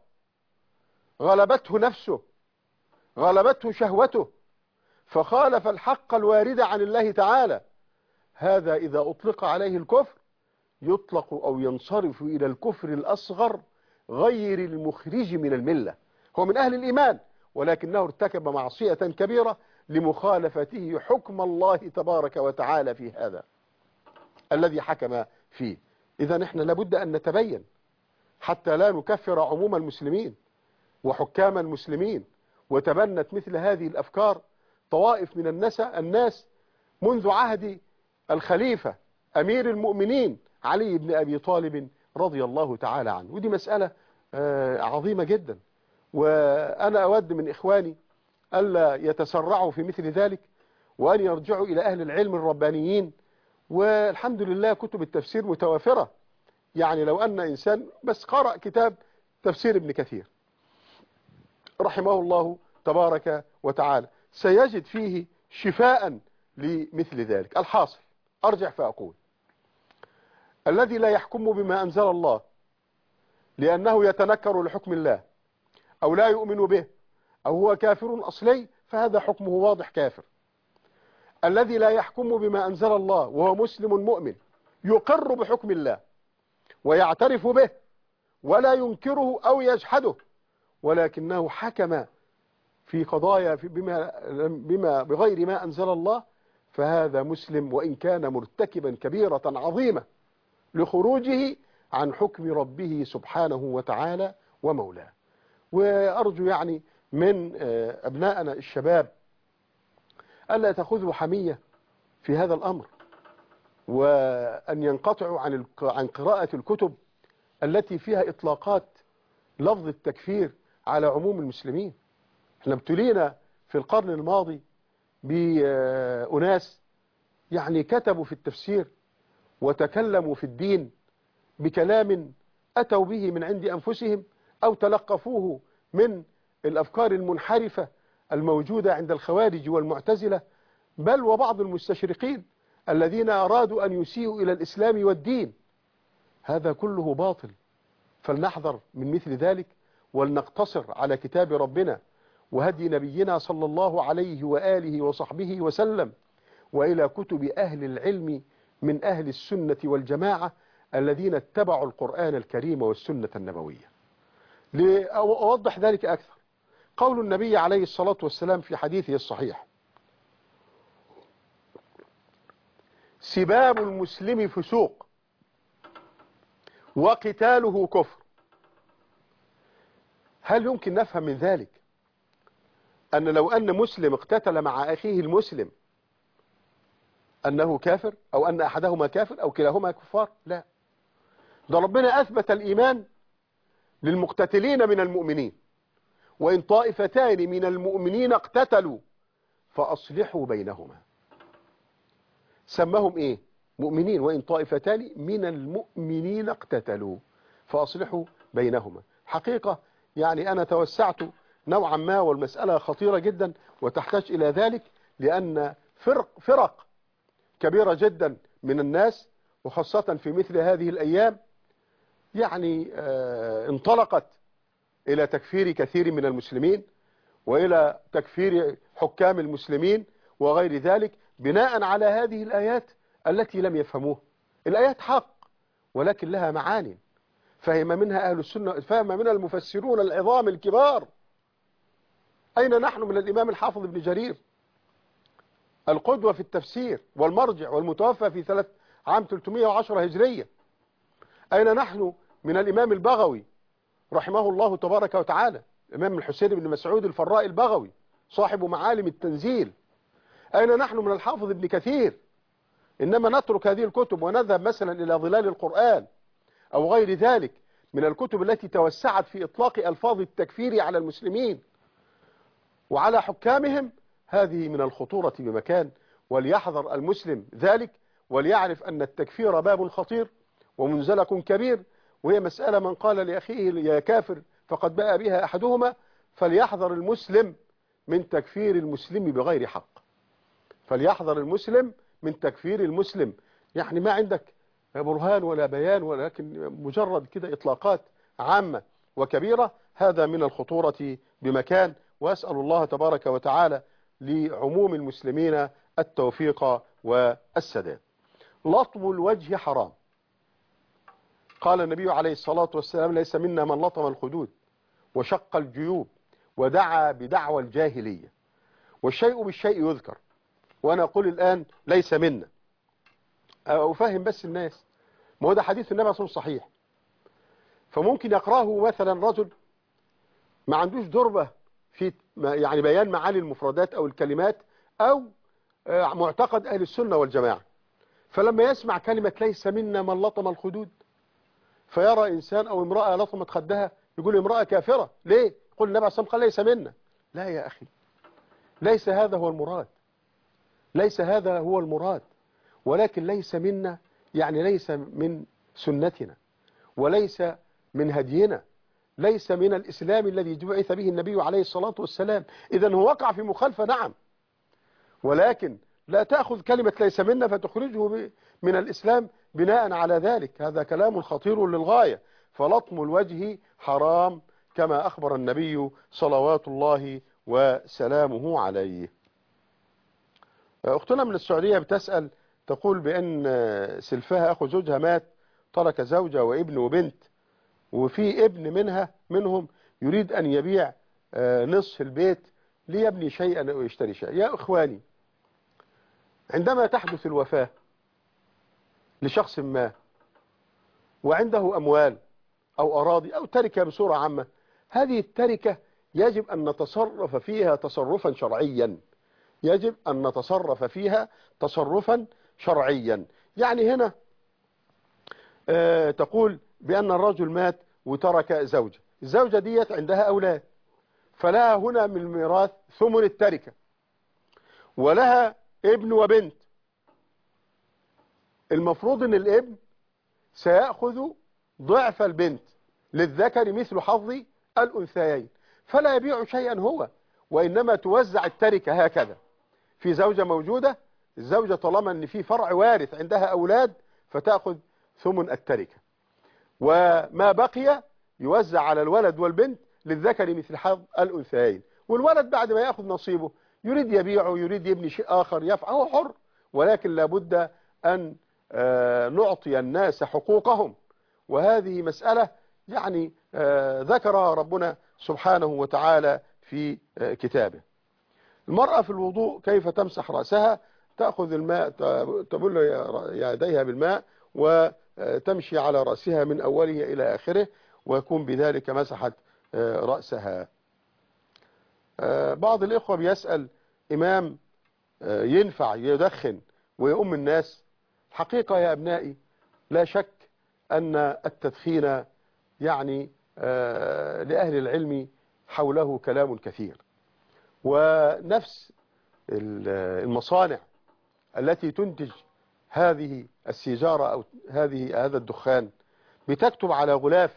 غلبته نفسه، غلبته شهوته، فخالف الحق الوارد عن الله تعالى، هذا إذا أطلق عليه الكفر يطلق أو ينصرف إلى الكفر الأصغر غير المخرج من الملة. هو من أهل الإيمان ولكنه ارتكب معصية كبيرة لمخالفته حكم الله تبارك وتعالى في هذا الذي حكم فيه. إذا نحن لابد أن نتبين حتى لا نكفر عموم المسلمين وحكام المسلمين. وتبنت مثل هذه الأفكار طوائف من الناس الناس منذ عهد الخليفة أمير المؤمنين علي بن أبي طالب رضي الله تعالى عنه، ودي مسألة عظيمة جدا. وأنا أود من إخواني ألا يتسرعوا في مثل ذلك وأن يرجعوا إلى أهل العلم الربانيين. والحمد لله كتب التفسير متوافرة، يعني لو أن إنسان بس قرأ كتاب تفسير ابن كثير رحمه الله تبارك وتعالى سيجد فيه شفاء لمثل ذلك. الحاصل أرجع فأقول الذي لا يحكم بما أنزل الله لأنه يتنكر لحكم الله أو لا يؤمن به أو هو كافر أصلي فهذا حكمه واضح كافر. الذي لا يحكم بما أنزل الله وهو مسلم مؤمن يقر بحكم الله ويعترف به ولا ينكره أو يجحده، ولكنه حكم في قضايا في بما, بما بغير ما أنزل الله، فهذا مسلم وإن كان مرتكبا كبيرة عظيمة لخروجه عن حكم ربه سبحانه وتعالى ومولاه. وأرجو يعني من أبنائنا الشباب ألا تأخذوا حمية في هذا الأمر، وأن ينقطعوا عن عن قراءة الكتب التي فيها إطلاقات لفظ التكفير على عموم المسلمين. احنا ابتلينا في القرن الماضي بأناس يعني كتبوا في التفسير وتكلموا في الدين بكلام أتوا به من عند أنفسهم أو تلقفوه من الأفكار المنحرفة الموجودة عند الخوارج والمعتزلة، بل وبعض المستشرقين الذين أرادوا أن يسيئوا إلى الإسلام والدين. هذا كله باطل، فلنحذر من مثل ذلك ولنقتصر على كتاب ربنا وهدي نبينا صلى الله عليه وآله وصحبه وسلم، وإلى كتب أهل العلم من أهل السنة والجماعة الذين اتبعوا القرآن الكريم والسنة النبوية. لأوضح ذلك أكثر، قول النبي عليه الصلاة والسلام في حديثه الصحيح: سباب المسلم فسوق وقتاله كفر. هل يمكن نفهم من ذلك أن لو أن مسلم اقتتل مع أخيه المسلم أنه كافر، أو أن أحدهما كافر أو كلاهما كفار؟ لا، ده ربنا أثبت الإيمان للمقتتلين من المؤمنين، وإن طائفتان من المؤمنين اقتتلوا فأصلحوا بينهما. سمهم إيه؟ مؤمنين. وإن طائفتان من المؤمنين اقتتلوا فأصلحوا بينهما. حقيقة يعني أنا توسعت نوعا ما، والمسألة خطيرة جدا وتحتاج إلى ذلك، لأن فرق, فرق كبيرة جدا من الناس، وخاصة في مثل هذه الأيام، يعني آه انطلقت إلى تكفير كثير من المسلمين، وإلى تكفير حكام المسلمين وغير ذلك، بناء على هذه الآيات التي لم يفهموها. الآيات حق، ولكن لها معاني فهم منها أهل السنة، فهم منها المفسرون العظام الكبار. أين نحن من الإمام الحافظ ابن جرير القدوة في التفسير والمرجع، والمتوفى في ثلاث عام ثلاثمائة وعشرة هجرية؟ أين نحن من الإمام البغوي رحمه الله تبارك وتعالى، الإمام الحسين بن مسعود الفراء البغوي صاحب معالم التنزيل؟ أين نحن من الحافظ ابن كثير؟ إنما نترك هذه الكتب ونذهب مثلا إلى ظلال القرآن أو غير ذلك من الكتب التي توسعت في إطلاق ألفاظ التكفير على المسلمين وعلى حكامهم. هذه من الخطورة بمكان، وليحذر المسلم ذلك، وليعرف أن التكفير باب خطير ومنزلق كبير، وهي مسألة من قال لأخيه يا كافر فقد باء بها أحدهما. فليحذر المسلم من تكفير المسلم بغير حق، فليحذر المسلم من تكفير المسلم. يعني ما عندك برهان ولا بيان، ولكن مجرد كده إطلاقات عامة وكبيرة. هذا من الخطورة بمكان، وأسأل الله تبارك وتعالى لعموم المسلمين التوفيق والسداد. لطم الوجه حرام. قال النبي عليه الصلاة والسلام ليس منا من لطم الخدود وشق الجيوب ودعا بدعوى الجاهلية. والشيء بالشيء يذكر، وأنا أقول الآن ليس منا. أفهم بس الناس، ما هو ده حديث النبي صلى الله عليه وسلم صحيح، فممكن يقرأه مثلا رجل ما عندوش دربة في يعني بيان معاني المفردات أو الكلمات أو معتقد أهل السنة والجماعة، فلما يسمع كلمة ليس منا من لطم الخدود فيرى إنسان أو امرأة لطمت خدها يقول امرأة كافرة. ليه؟ يقول النبي صلى الله عليه وسلم قال ليس منا. لا يا أخي، ليس هذا هو المراد، ليس هذا هو المراد. ولكن ليس منا يعني ليس من سنتنا، وليس من هدينا، ليس من الإسلام الذي بعث به النبي عليه الصلاة والسلام. إذن هو وقع في مخالفة نعم، ولكن لا تأخذ كلمة ليس منا فتخرجه من الإسلام بناء على ذلك. هذا كلام خطير للغاية. فلطم الوجه حرام كما أخبر النبي صلوات الله وسلامه عليه. أختنا من السعودية بتسأل، تقول بأن سلفها أخو زوجها مات، ترك زوجة وابن وبنت، وفي ابن منها منهم يريد أن يبيع نصف البيت ليبني شيئا أو يشتري شيئا. يا إخواني، عندما تحدث الوفاة لشخص ما وعنده أموال أو أراضي أو تركة بصورة عامة، هذه التركة يجب أن نتصرف فيها تصرفا شرعيا، يجب أن نتصرف فيها تصرفا شرعيا. يعني هنا آه تقول بأن الرجل مات وترك زوجة، الزوجة ديت عندها أولاد، فلها هنا من الميراث ثمن التركة، ولها ابن وبنت. المفروض أن الابن سيأخذ ضعف البنت، للذكر مثل حظ الأنثيين، فلا يبيع شيئا هو، وإنما توزع التركة هكذا. في زوجة موجودة، الزوجة طالما أن في فرع وارث عندها أولاد فتأخذ ثمن التركة، وما بقي يوزع على الولد والبنت للذكر مثل حظ الأنثيين. والولد بعد ما يأخذ نصيبه يريد يبيعه، يريد يبني شيء آخر، يفعل، هو حر، ولكن لابد أن نعطي الناس حقوقهم. وهذه مسألة يعني ذكرها ربنا سبحانه وتعالى في كتابه. المرأة في الوضوء كيف تمسح رأسها؟ تأخذ الماء، تبل يديها بالماء وتمشي على رأسها من أوله إلى آخره، ويكون بذلك مسحت رأسها. بعض الإخوة بيسأل إمام ينفع يدخن ويؤم الناس؟ حقيقة يا أبنائي لا شك أن التدخين يعني لأهل العلم حوله كلام كثير، ونفس المصانع التي تنتج هذه السيجارة أو هذه هذا الدخان بتكتب على غلاف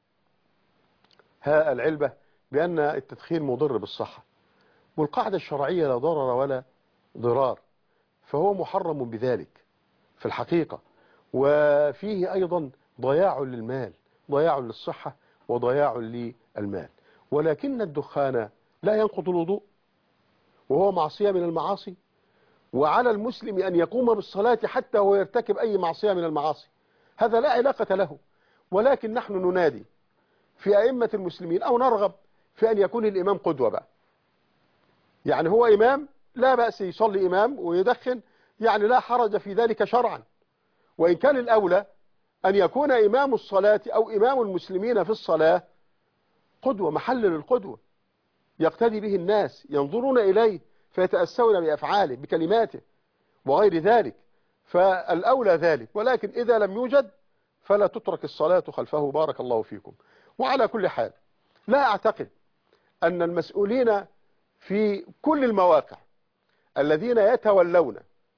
ها العلبة بأن التدخين مضر بالصحة، والقاعدة الشرعية لا ضرر ولا ضرار، فهو محرم بذلك في الحقيقة. وفيه أيضا ضياع للمال، ضياع للصحة وضياع للمال. ولكن الدخان لا ينقض الوضوء، وهو معصية من المعاصي، وعلى المسلم أن يقوم بالصلاة حتى هو يرتكب أي معصية من المعاصي، هذا لا علاقة له. ولكن نحن ننادي في أئمة المسلمين أو نرغب في أن يكون الإمام قدوة بقى، يعني هو إمام لا بأس يصلي إمام ويدخن، يعني لا حرج في ذلك شرعا. وإن كان الأولى أن يكون إمام الصلاة أو إمام المسلمين في الصلاة قدوة، محل للقدوة، يقتدي به الناس، ينظرون إليه فيتأسون بأفعاله بكلماته وغير ذلك، فالأولى ذلك. ولكن إذا لم يوجد فلا تترك الصلاة خلفه، بارك الله فيكم. وعلى كل حال لا أعتقد أن المسؤولين في كل المواقع الذين يتولون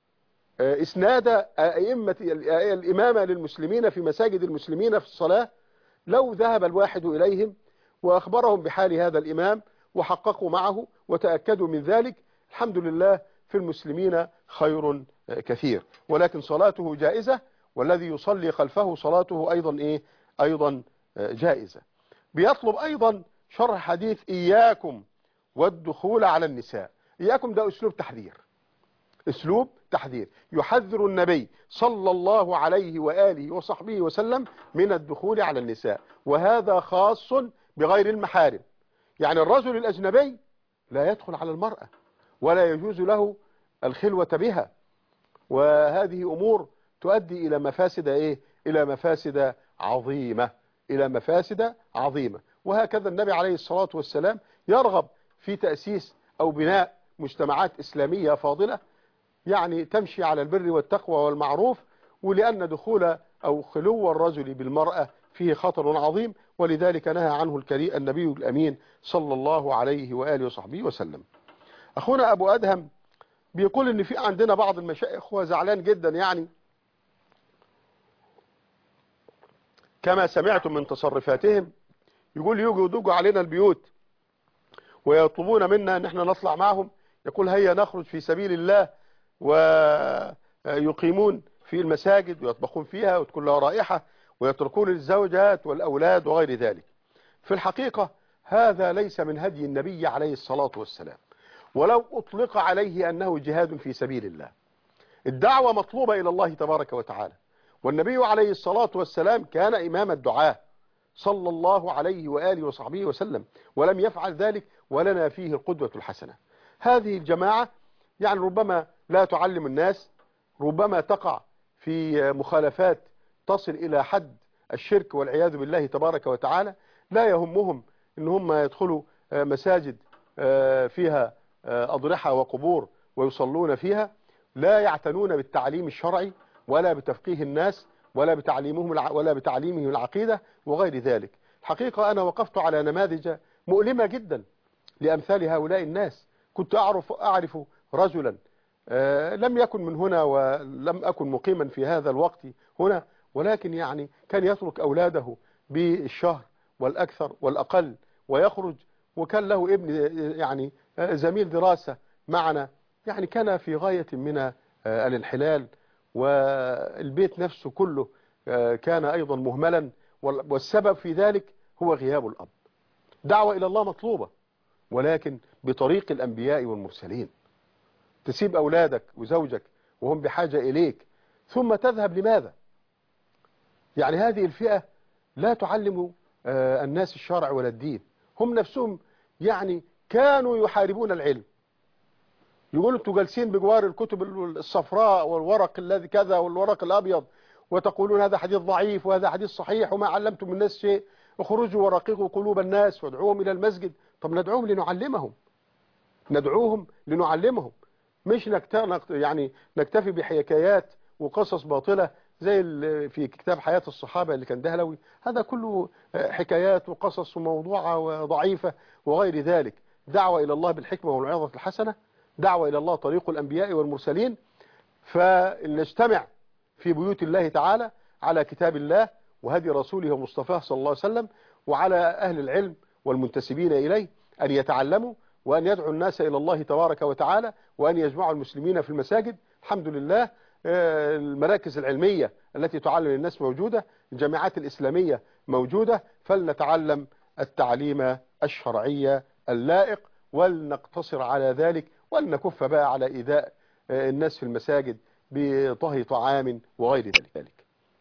إسناد أئمة الإمامة للمسلمين في مساجد المسلمين في الصلاة، لو ذهب الواحد إليهم وأخبرهم بحال هذا الإمام وحققوا معه وتأكدوا من ذلك، الحمد لله في المسلمين خير كثير. ولكن صلاته جائزة، والذي يصلي خلفه صلاته أيضا إيه؟ أيضا جائزة. بيطلب أيضا شرح حديث إياكم والدخول على النساء. إياكم ده أسلوب تحذير، أسلوب تحذير، يحذر النبي صلى الله عليه وآله وصحبه وسلم من الدخول على النساء، وهذا خاص بغير المحارم. يعني الرجل الأجنبي لا يدخل على المرأة ولا يجوز له الخلوة بها، وهذه أمور تؤدي إلى مفاسد إيه؟ إلى مفاسد عظيمة، إلى مفاسد عظيمة. وهكذا النبي عليه الصلاة والسلام يرغب في تأسيس أو بناء مجتمعات إسلامية فاضلة يعني تمشي على البر والتقوى والمعروف، ولأن دخول أو خلو الرجل بالمرأة فيه خطر عظيم، ولذلك نهى عنه الكريم النبي الأمين صلى الله عليه وآله وصحبه وسلم. أخونا أبو أدهم بيقول إن في عندنا بعض المشايخ هو زعلان جدا، يعني كما سمعتم من تصرفاتهم، يقول يجوا يدوجوا علينا البيوت ويطلبون منا ان احنا نطلع معهم، يقول هيا نخرج في سبيل الله، ويقيمون في المساجد ويطبخون فيها وتكون لها رائحة، ويتركون الزوجات والأولاد وغير ذلك. في الحقيقة هذا ليس من هدي النبي عليه الصلاة والسلام، ولو أطلق عليه أنه جهاد في سبيل الله. الدعوة مطلوبة إلى الله تبارك وتعالى، والنبي عليه الصلاة والسلام كان إمام الدعاء صلى الله عليه وآله وصحبه وسلم، ولم يفعل ذلك، ولنا فيه القدوة الحسنة. هذه الجماعة يعني ربما لا تعلم الناس، ربما تقع في مخالفات تصل إلى حد الشرك والعياذ بالله تبارك وتعالى. لا يهمهم إن هم يدخلوا مساجد فيها أضرحة وقبور ويصلون فيها، لا يعتنون بالتعليم الشرعي ولا بتفقيه الناس ولا بتعليمهم ولا بتعليمهم العقيدة وغير ذلك. الحقيقة أنا وقفت على نماذج مؤلمة جدا لأمثال هؤلاء الناس. كنت أعرف أعرف رجلا لم يكن من هنا ولم أكن مقيما في هذا الوقت هنا، ولكن يعني كان يترك أولاده بالشهر والأكثر والأقل ويخرج، وكان له ابن يعني زميل دراسة معنا، يعني كان في غاية من الانحلال، والبيت نفسه كله كان أيضا مهملا، والسبب في ذلك هو غياب الأب. دعوة إلى الله مطلوبة، ولكن بطريق الأنبياء والمرسلين. تسيب أولادك وزوجك وهم بحاجة إليك ثم تذهب لماذا؟ يعني هذه الفئة لا تعلم الناس الشرع ولا الدين، هم نفسهم يعني كانوا يحاربون العلم. يقولوا انتوا جالسين بجوار الكتب الصفراء والورق الذي كذا والورق الأبيض وتقولون هذا حديث ضعيف وهذا حديث صحيح وما علمتم من الناس شيء، اخرجوا ورققوا قلوب الناس وادعوهم إلى المسجد. طب ندعوهم لنعلمهم، ندعوهم لنعلمهم، مش نكت... يعني نكتفي بحكايات وقصص باطلة زي في كتاب حياة الصحابة اللي كان دهلوي. هذا كله حكايات وقصص وموضوعة وضعيفة وغير ذلك. دعوة إلى الله بالحكمة والعظة الحسنة، دعوة إلى الله طريق الأنبياء والمرسلين. فنجتمع في بيوت الله تعالى على كتاب الله وهدي رسوله ومصطفاه صلى الله عليه وسلم، وعلى أهل العلم والمنتسبين إليه أن يتعلموا وأن يدعوا الناس إلى الله تبارك وتعالى، وأن يجمعوا المسلمين في المساجد. الحمد لله المراكز العلمية التي تعلم الناس موجودة، الجامعات الإسلامية موجودة، فلنتعلم التعليم الشرعي اللائق ولنقتصر على ذلك، ولنكف بقى على إيذاء الناس في المساجد بطهي طعام وغير ذلك.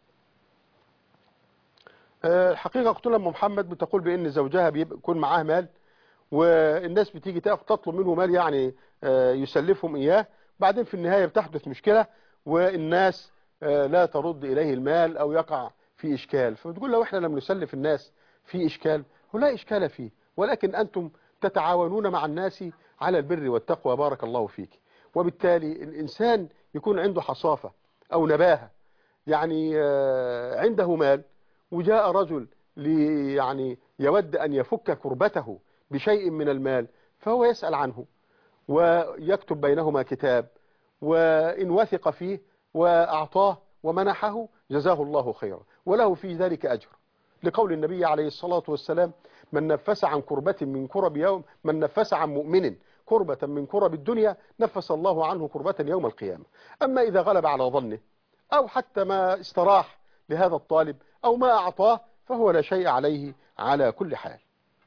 الحقيقة قلت لأم محمد بتقول بأن زوجها بيكون معاه مال، والناس بتيجي تطلب منه مال يعني يسلفهم إياه، بعدين في النهاية بتحدث مشكلة والناس لا ترد إليه المال أو يقع في إشكال. فبتقول لو إحنا لم نسلف الناس في إشكال، ولا إشكال فيه، ولكن أنتم تتعاونون مع الناس على البر والتقوى بارك الله فيك. وبالتالي الإنسان يكون عنده حصافة أو نباهة، يعني عنده مال وجاء رجل لي يعني يود أن يفك كربته بشيء من المال، فهو يسأل عنه ويكتب بينهما كتاب، وإن وثق فيه وأعطاه ومنحه جزاه الله خيرا وله في ذلك أجر، لقول النبي عليه الصلاة والسلام: من نفس عن كربة من كرب يوم من نفس عن مؤمن كربة من كرب الدنيا نفس الله عنه كربة يوم القيامة. أما إذا غلب على ظنه أو حتى ما استراح لهذا الطالب أو ما أعطاه فهو لا شيء عليه على كل حال.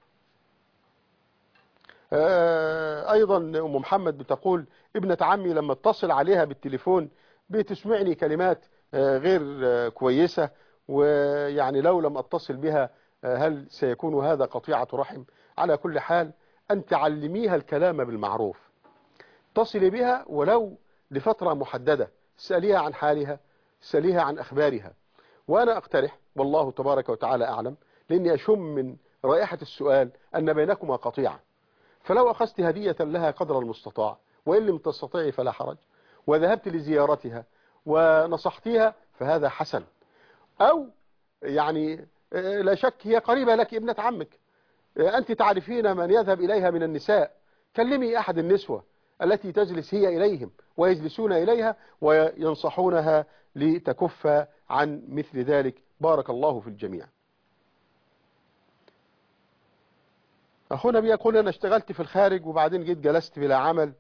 أيضا أم محمد بتقول ابنة عمي لما اتصل عليها بالتليفون بتسمعني كلمات غير كويسة، ويعني لو لم أتصل بها هل سيكون هذا قطيعة رحم؟ على كل حال أن تعلميها الكلام بالمعروف، اتصلي بها ولو لفترة محددة، اسأليها عن حالها، اسأليها عن أخبارها. وأنا أقترح والله تبارك وتعالى أعلم، لأني أشم من رائحة السؤال أن بينكما قطيعة، فلو أخذت هدية لها قدر المستطاع، وإن لم تستطيعي فلا حرج، وذهبت لزيارتها ونصحتيها فهذا حسن. أو يعني لا شك هي قريبة لك ابنة عمك، أنت تعرفين من يذهب إليها من النساء، كلمي أحد النسوة التي تجلس هي إليهم ويجلسون إليها وينصحونها لتكف عن مثل ذلك بارك الله في الجميع. أخونا بيقول أنا اشتغلت في الخارج وبعدين جيت جلست بلا عمل،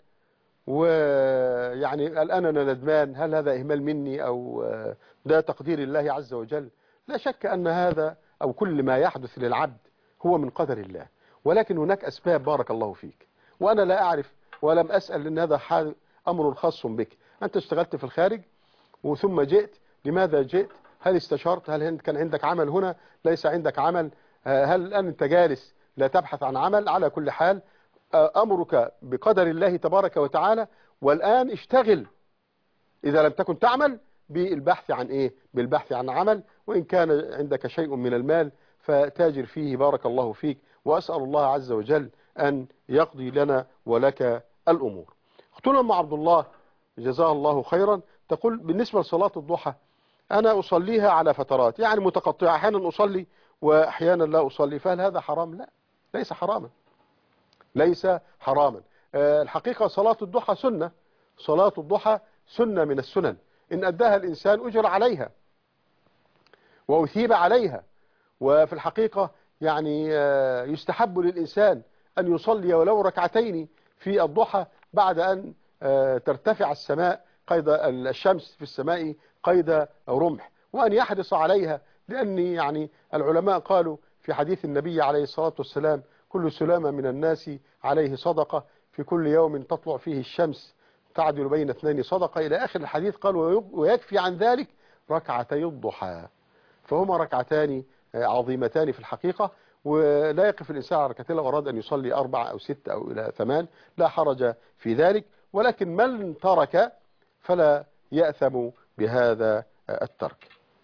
ويعني الآن أنا ندمان، هل هذا إهمال مني أو ده تقدير الله عز وجل؟ لا شك أن هذا أو كل ما يحدث للعبد هو من قدر الله، ولكن هناك أسباب بارك الله فيك، وأنا لا أعرف ولم أسأل لأن هذا أمر خاص بك. أنت اشتغلت في الخارج وثم جئت، لماذا جئت؟ هل استشرت؟ هل كان عندك عمل هنا؟ ليس عندك عمل؟ هل الآن أنت جالس لا تبحث عن عمل؟ على كل حال أمرك بقدر الله تبارك وتعالى، والآن اشتغل إذا لم تكن تعمل بالبحث عن إيه؟ بالبحث عن عمل، وإن كان عندك شيء من المال فتاجر فيه بارك الله فيك، وأسأل الله عز وجل أن يقضي لنا ولك الأمور. اختنا أم عبد الله جزاها الله خيرا تقول بالنسبة لصلاة الضحى أنا أصليها على فترات يعني متقطعة، أحيانا أصلي وأحيانا لا أصلي، فهل هذا حرام؟ لا، ليس حراما، ليس حراما. الحقيقة صلاة الضحى سنة، صلاة الضحى سنة من السنن، إن أداها الإنسان أجر عليها وأثيب عليها. وفي الحقيقة يعني يستحب للإنسان أن يصلي ولو ركعتين في الضحى بعد أن ترتفع السماء قيد الشمس في السماء قيد رمح، وأن يحرص عليها، لأن يعني العلماء قالوا في حديث النبي عليه الصلاة والسلام كل سلامة من الناس عليه صدقة، في كل يوم تطلع فيه الشمس تعدل بين اثنين صدقة إلى آخر الحديث. قال ويكفي عن ذلك ركعتي الضحى، فهما ركعتان عظيمتان في الحقيقة، ولا يقف الإنسان على ركعتين لو أراد أن يصلي أربع أو ست أو إلى ثمان لا حرج في ذلك، ولكن من ترك فلا يأثم بهذا الترك.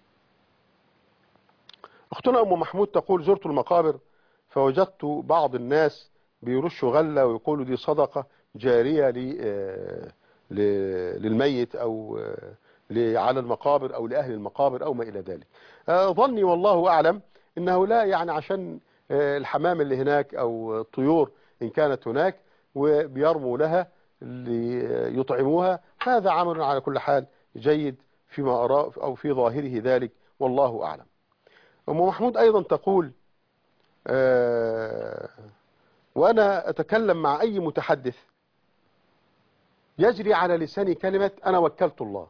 أختنا أم محمود تقول زرت المقابر فوجدت بعض الناس بيرشوا غلة ويقولوا دي صدقة جارية للميت أو على المقابر أو لأهل المقابر أو ما إلى ذلك. ظني والله أعلم إنه لا يعني عشان الحمام اللي هناك أو الطيور إن كانت هناك وبيرموا لها ليطعموها، هذا عمل على كل حال جيد فيما أرى أو في ظاهره ذلك، والله أعلم. أم محمود أيضا تقول أه وأنا أتكلم مع أي متحدث يجري على لساني كلمة أنا وكلت الله،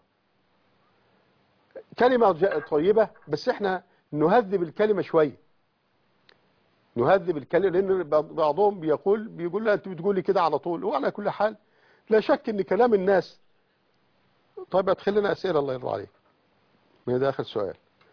كلمة طيبة بس احنا نهذب الكلمة شوية، نهذب الكلمة، لأن بعضهم بيقول بيقول لا أنت بتقولي كده على طول. وعلى كل حال لا شك أن كلام الناس. طيب ادخل لنا أسئلة الله يرضى عليك من داخل سؤال.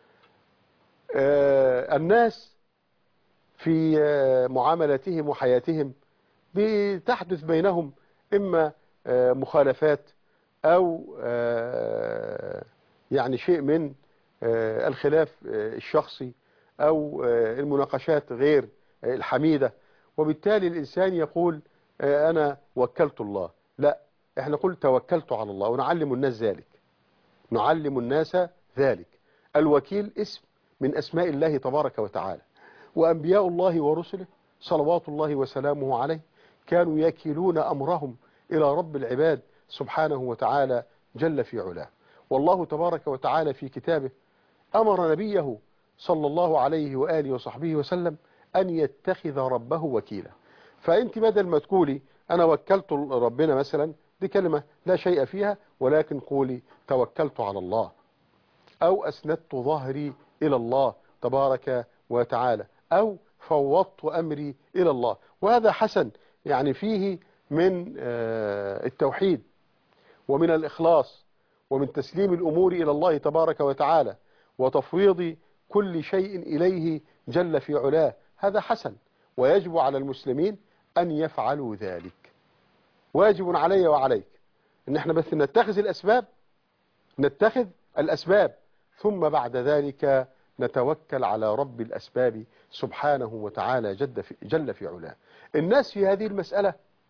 آه الناس في آه معاملاتهم وحياتهم بتحدث بينهم إما آه مخالفات أو آه يعني شيء من آه الخلاف آه الشخصي أو آه المناقشات غير آه الحميدة، وبالتالي الإنسان يقول آه أنا وكلت الله. لا، احنا نقول توكلت على الله، ونعلم الناس ذلك، نعلم الناس ذلك. الوكيل اسم من أسماء الله تبارك وتعالى، وأنبياء الله ورسله صلوات الله وسلامه عليه كانوا يكيلون أمرهم إلى رب العباد سبحانه وتعالى جل في علاه. والله تبارك وتعالى في كتابه أمر نبيه صلى الله عليه وآله وصحبه وسلم أن يتخذ ربه وكيلا. فأنت بدل ما تقولي أنا وكلت ربنا مثلا، دي كلمة لا شيء فيها، ولكن قولي توكلت على الله أو أسندت ظهري إلى الله تبارك وتعالى أو فوضت أمري إلى الله. وهذا حسن، يعني فيه من التوحيد ومن الإخلاص ومن تسليم الأمور إلى الله تبارك وتعالى وتفويض كل شيء إليه جل في علاه. هذا حسن، ويجب على المسلمين أن يفعلوا ذلك. واجب علي وعليك ان احنا بس نتخذ الاسباب، نتخذ الاسباب ثم بعد ذلك نتوكل على رب الاسباب سبحانه وتعالى جل في, جل في علاه. الناس في هذه المسألة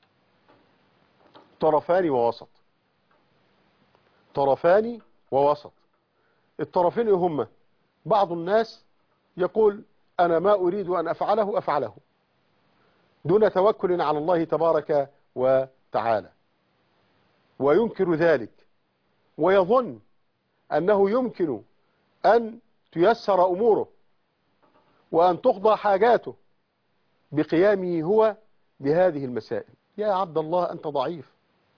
طرفان ووسط، طرفان ووسط. الطرفين هم بعض الناس يقول انا ما اريد ان افعله افعله دون توكل على الله تبارك وتعالى، وينكر ذلك ويظن أنه يمكن أن تيسر أموره وأن تقضى حاجاته بقيامه هو بهذه المسائل. يا عبد الله أنت ضعيف،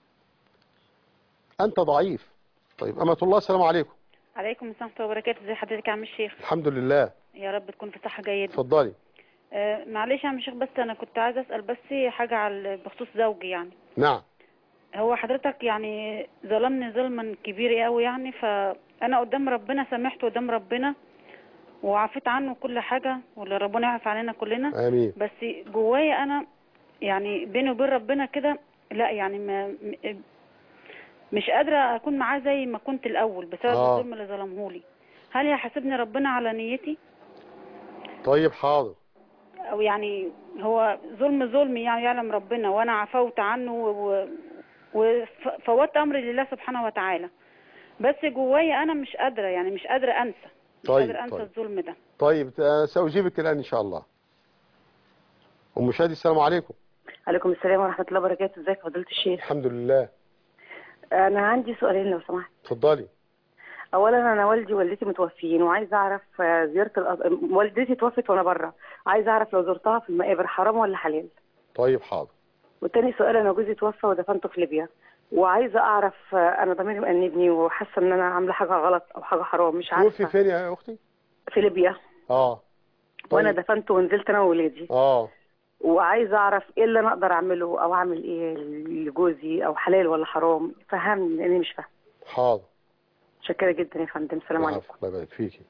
أنت ضعيف. طيب أمة الله السلام عليكم. عليكم السلام ورحمة الله وبركاته. ازي حضرتك يا عم الشيخ؟ الحمد لله. يا رب تكون في صحة جيدة. اتفضلي. آه معلش يا عم الشيخ، بس أنا كنت عايزة أسأل بس حاجة على بخصوص زوجي. يعني نعم. هو حضرتك يعني ظلمني ظلما كبير قوي، يعني فأنا قدام ربنا سامحته قدام ربنا وعفيت عنه كل حاجة، واللي ربنا يعفو علينا كلنا. آمين. بس جوايا أنا يعني بيني وبين ربنا كده لا، يعني ما مش قادرة أكون معاه زي ما كنت الأول بسبب آه. الظلم اللي ظلمهولي. هل يحاسبني ربنا على نيتي؟ طيب حاضر. أو يعني هو ظلم ظلمي يعني يعلم ربنا، وأنا عفوت عنه و... وفوت أمري لله سبحانه وتعالى، بس جوايا أنا مش قادرة، يعني مش قادرة أنسى، مش طيب قادرة أنسى طيب. الظلم ده. طيب سأجيبك الآن إن شاء الله. أم شادي السلام عليكم. عليكم السلام ورحمة الله وبركاته. ازيك فضيلة الشيخ؟ الحمد لله. أنا عندي سؤالين لو سمحت. اتفضلي. أولا أنا والدي ووالدتي متوفيين، وعايزة أعرف زيارة الأض... والدتي توفت وأنا بره، عايزة أعرف لو زرتها في المقابر حرام ولا حلال؟ طيب حاضر. والتاني سؤال، أنا جوزي توفى ودفنته في ليبيا، وعايزة أعرف أنا ضميري مأنبني وحاسة إن أنا عاملة حاجة غلط أو حاجة حرام، مش عارفة. توفي فين يا أختي؟ في ليبيا. آه. طيب. وأنا دفنته ونزلت أنا وولادي. آه. وعايزة أعرف إيه اللي أنا أقدر أعمله أو أعمل إيه لجوزي، أو حلال ولا حرام، فهمني لأني مش فاهم. حاضر. شكرا جدا يا فندم. السلام عليكم. الله يبارك فيكي.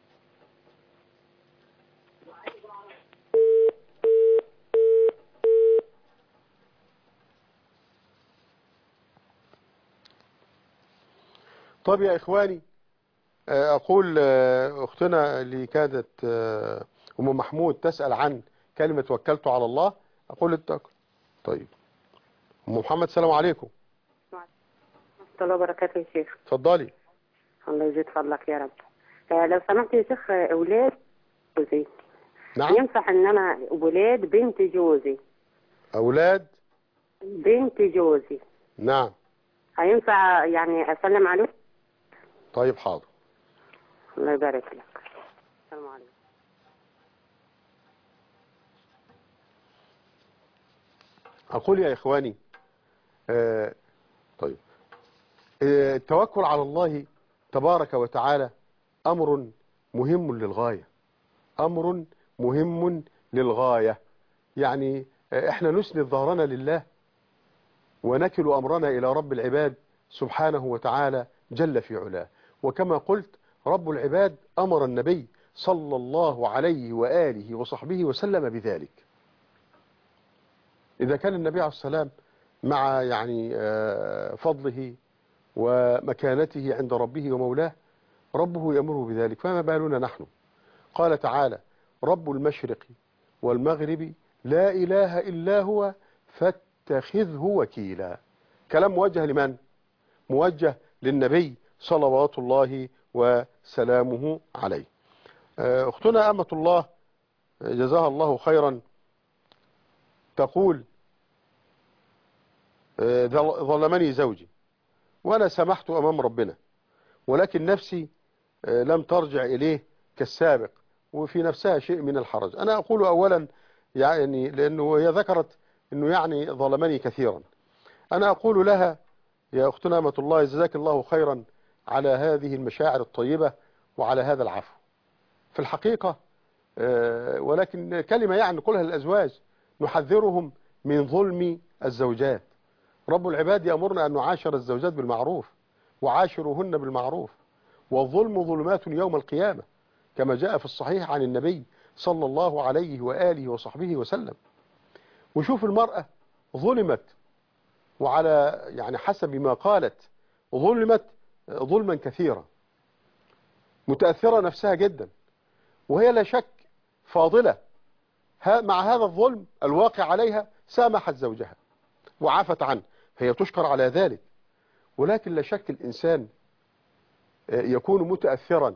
طب يا إخواني، أقول أختنا اللي كانت أم محمود تسأل عن كلمة توكلت على الله، أقول التوكل. طيب أم محمد السلام عليكم. ورحمة الله وبركاته يا شيخ. اتفضلي. الله يزيد فضلك يا رب. آه لو سمحت يا شيخ، أولاد جوزي. نعم. ينفع إن أنا ولاد بنت جوزي. أولاد بنت جوزي. نعم. هينفع يعني أسلم عليه؟ طيب حاضر. الله يبارك لك. السلام عليكم. أقول يا إخواني آه طيب آه التوكل على الله تبارك وتعالى أمر مهم للغاية، أمر مهم للغاية. يعني آه إحنا نسند ظهرنا لله ونكل أمرنا إلى رب العباد سبحانه وتعالى جل في علاه. وكما قلت رب العباد أمر النبي صلى الله عليه وآله وصحبه وسلم بذلك. إذا كان النبي عليه السلام مع يعني فضله ومكانته عند ربه ومولاه ربه يأمره بذلك، فما بالنا نحن؟ قال تعالى رب المشرق والمغرب لا إله إلا هو فاتخذه وكيلا. كلام موجه لمن؟ موجه للنبي صلوات الله وسلامه عليه. أختنا أمة الله جزاها الله خيرا تقول ظلمني زوجي وأنا سمحت أمام ربنا، ولكن نفسي لم ترجع إليه كالسابق، وفي نفسها شيء من الحرج. أنا أقول أولا يعني لأنه هي ذكرت أنه يعني ظلمني كثيرا، أنا أقول لها يا أختنا أمة الله جزاك الله خيرا على هذه المشاعر الطيبة وعلى هذا العفو في الحقيقة، ولكن كلمة يعني نقولها للأزواج نحذرهم من ظلم الزوجات. رب العباد يأمرنا أن نعاشر الزوجات بالمعروف وعاشروهن بالمعروف، والظلم ظلمات يوم القيامة كما جاء في الصحيح عن النبي صلى الله عليه وآله وصحبه وسلم. وشوف المرأة ظلمت، وعلى يعني حسب ما قالت ظلمت ظلما كثيرا، متأثرة نفسها جدا، وهي لا شك فاضلة. مع هذا الظلم الواقع عليها سامحت زوجها وعافت عنه، هي تشكر على ذلك، ولكن لا شك الإنسان يكون متأثرا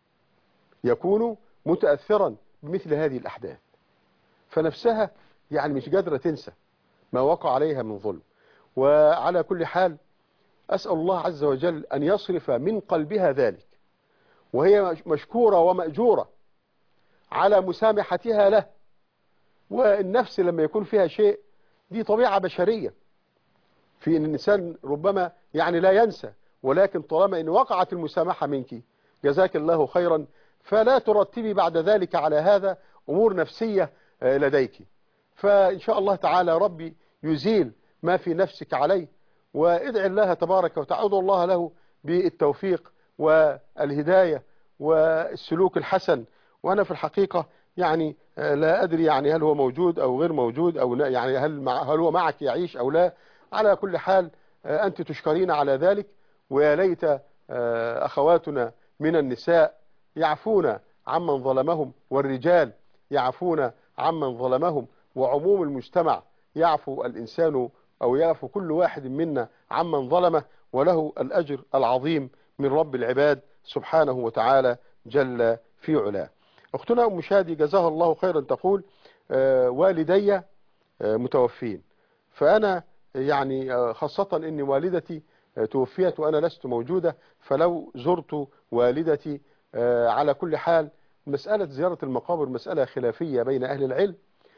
يكون متأثرا بمثل هذه الأحداث، فنفسها يعني مش قادرة تنسى ما وقع عليها من ظلم. وعلى كل حال أسأل الله عز وجل أن يصرف من قلبها ذلك، وهي مشكورة ومأجورة على مسامحتها له. والنفس لما يكون فيها شيء دي طبيعة بشرية في أن الإنسان ربما يعني لا ينسى، ولكن طالما أن وقعت المسامحة منك جزاك الله خيرا، فلا ترتبي بعد ذلك على هذا أمور نفسية لديك. فإن شاء الله تعالى ربي يزيل ما في نفسك عليه، وادعي الله تبارك وتعالى، ادعو الله له بالتوفيق والهداية والسلوك الحسن. وأنا في الحقيقة يعني لا أدري يعني هل هو موجود أو غير موجود، أو يعني هل, مع هل هو معك يعيش أو لا. على كل حال أنت تشكرين على ذلك، ويا ليت أخواتنا من النساء يعفون عمن ظلمهم، والرجال يعفون عمن ظلمهم، وعموم المجتمع يعفو الإنسان أو يعفو كل واحد منا عمن ظلمه، وله الأجر العظيم من رب العباد سبحانه وتعالى جل في علاه. أختنا أم شادي جزاها الله خيرا تقول والدي متوفين، فأنا يعني خاصة أن والدتي توفيت وأنا لست موجودة، فلو زرت والدتي على كل حال مسألة زيارة المقابر مسألة خلافية بين أهل العلم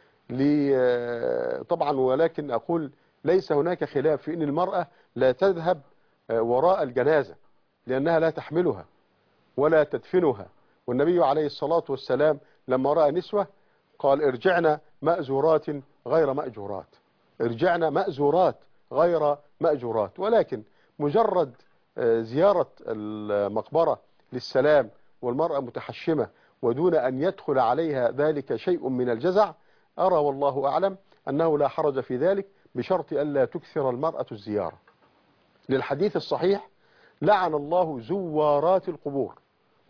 طبعا، ولكن أقول ليس هناك خلاف في أن المرأة لا تذهب وراء الجنازة لأنها لا تحملها ولا تدفنها. والنبي عليه الصلاة والسلام لما رأى نسوة قال ارجعنا مأزورات غير مأجورات، ارجعنا مأزورات غير مأجورات. ولكن مجرد زيارة المقبرة للسلام والمرأة متحشمة ودون أن يدخل عليها ذلك شيء من الجزع، أرى والله أعلم أنه لا حرج في ذلك، بشرط ألا تكثر المرأة الزيارة، للحديث الصحيح لعن الله زوارات القبور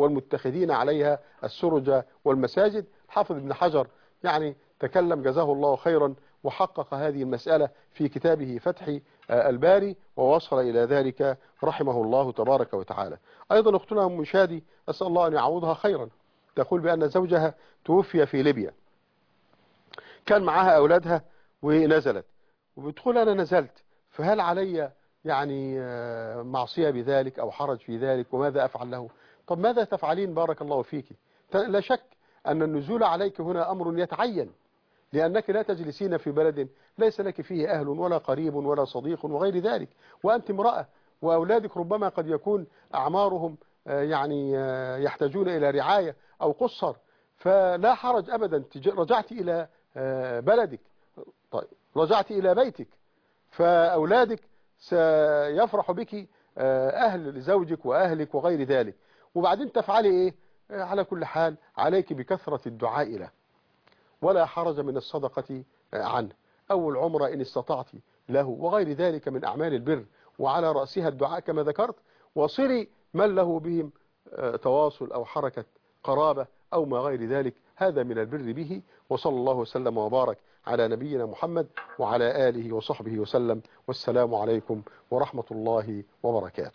والمتخذين عليها السرج والمساجد. حافظ ابن حجر يعني تكلم جزاه الله خيرا وحقق هذه المسألة في كتابه فتح الباري ووصل إلى ذلك رحمه الله تبارك وتعالى. أيضا أختنا أم شادي أسأل الله أن يعوضها خيرا، تقول بأن زوجها توفي في ليبيا، كان معها أولادها ونزلت، وبتقول أنا نزلت فهل علي يعني معصية بذلك أو حرج في ذلك وماذا أفعل له؟ طب ماذا تفعلين بارك الله فيك؟ لا شك أن النزول عليك هنا أمر يتعين، لأنك لا تجلسين في بلد ليس لك فيه أهل ولا قريب ولا صديق وغير ذلك، وأنت امرأة وأولادك ربما قد يكون أعمارهم يعني يحتاجون إلى رعاية أو قصر، فلا حرج أبدا. رجعت إلى بلدك، طيب رجعت إلى بيتك، فأولادك سيفرح بك أهل زوجك وأهلك وغير ذلك، وبعدين تفعلي إيه؟ على كل حال عليك بكثرة الدعاء له، ولا حرج من الصدقة عنه أو العمرة إن استطعت له وغير ذلك من أعمال البر، وعلى رأسها الدعاء كما ذكرت، وصلي من له بهم تواصل أو حركة قرابة أو ما غير ذلك، هذا من البر به. وصلى الله وسلم وبارك على نبينا محمد وعلى آله وصحبه وسلم، والسلام عليكم ورحمة الله وبركاته.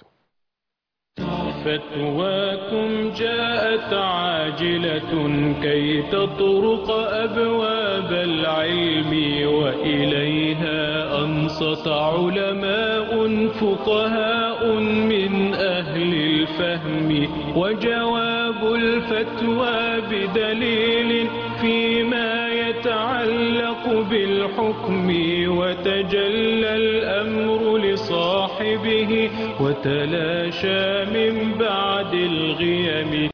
فتواكم جاءت عاجلة كي تطرق أبواب العلم، وإليها أنصت علماء فقهاء من أهل الفهم، وجواب الفتوى بدليل فيما يتعلق بالحكم، وتجلى الأمر لصاحبه وتلاشى من بعد الغيم.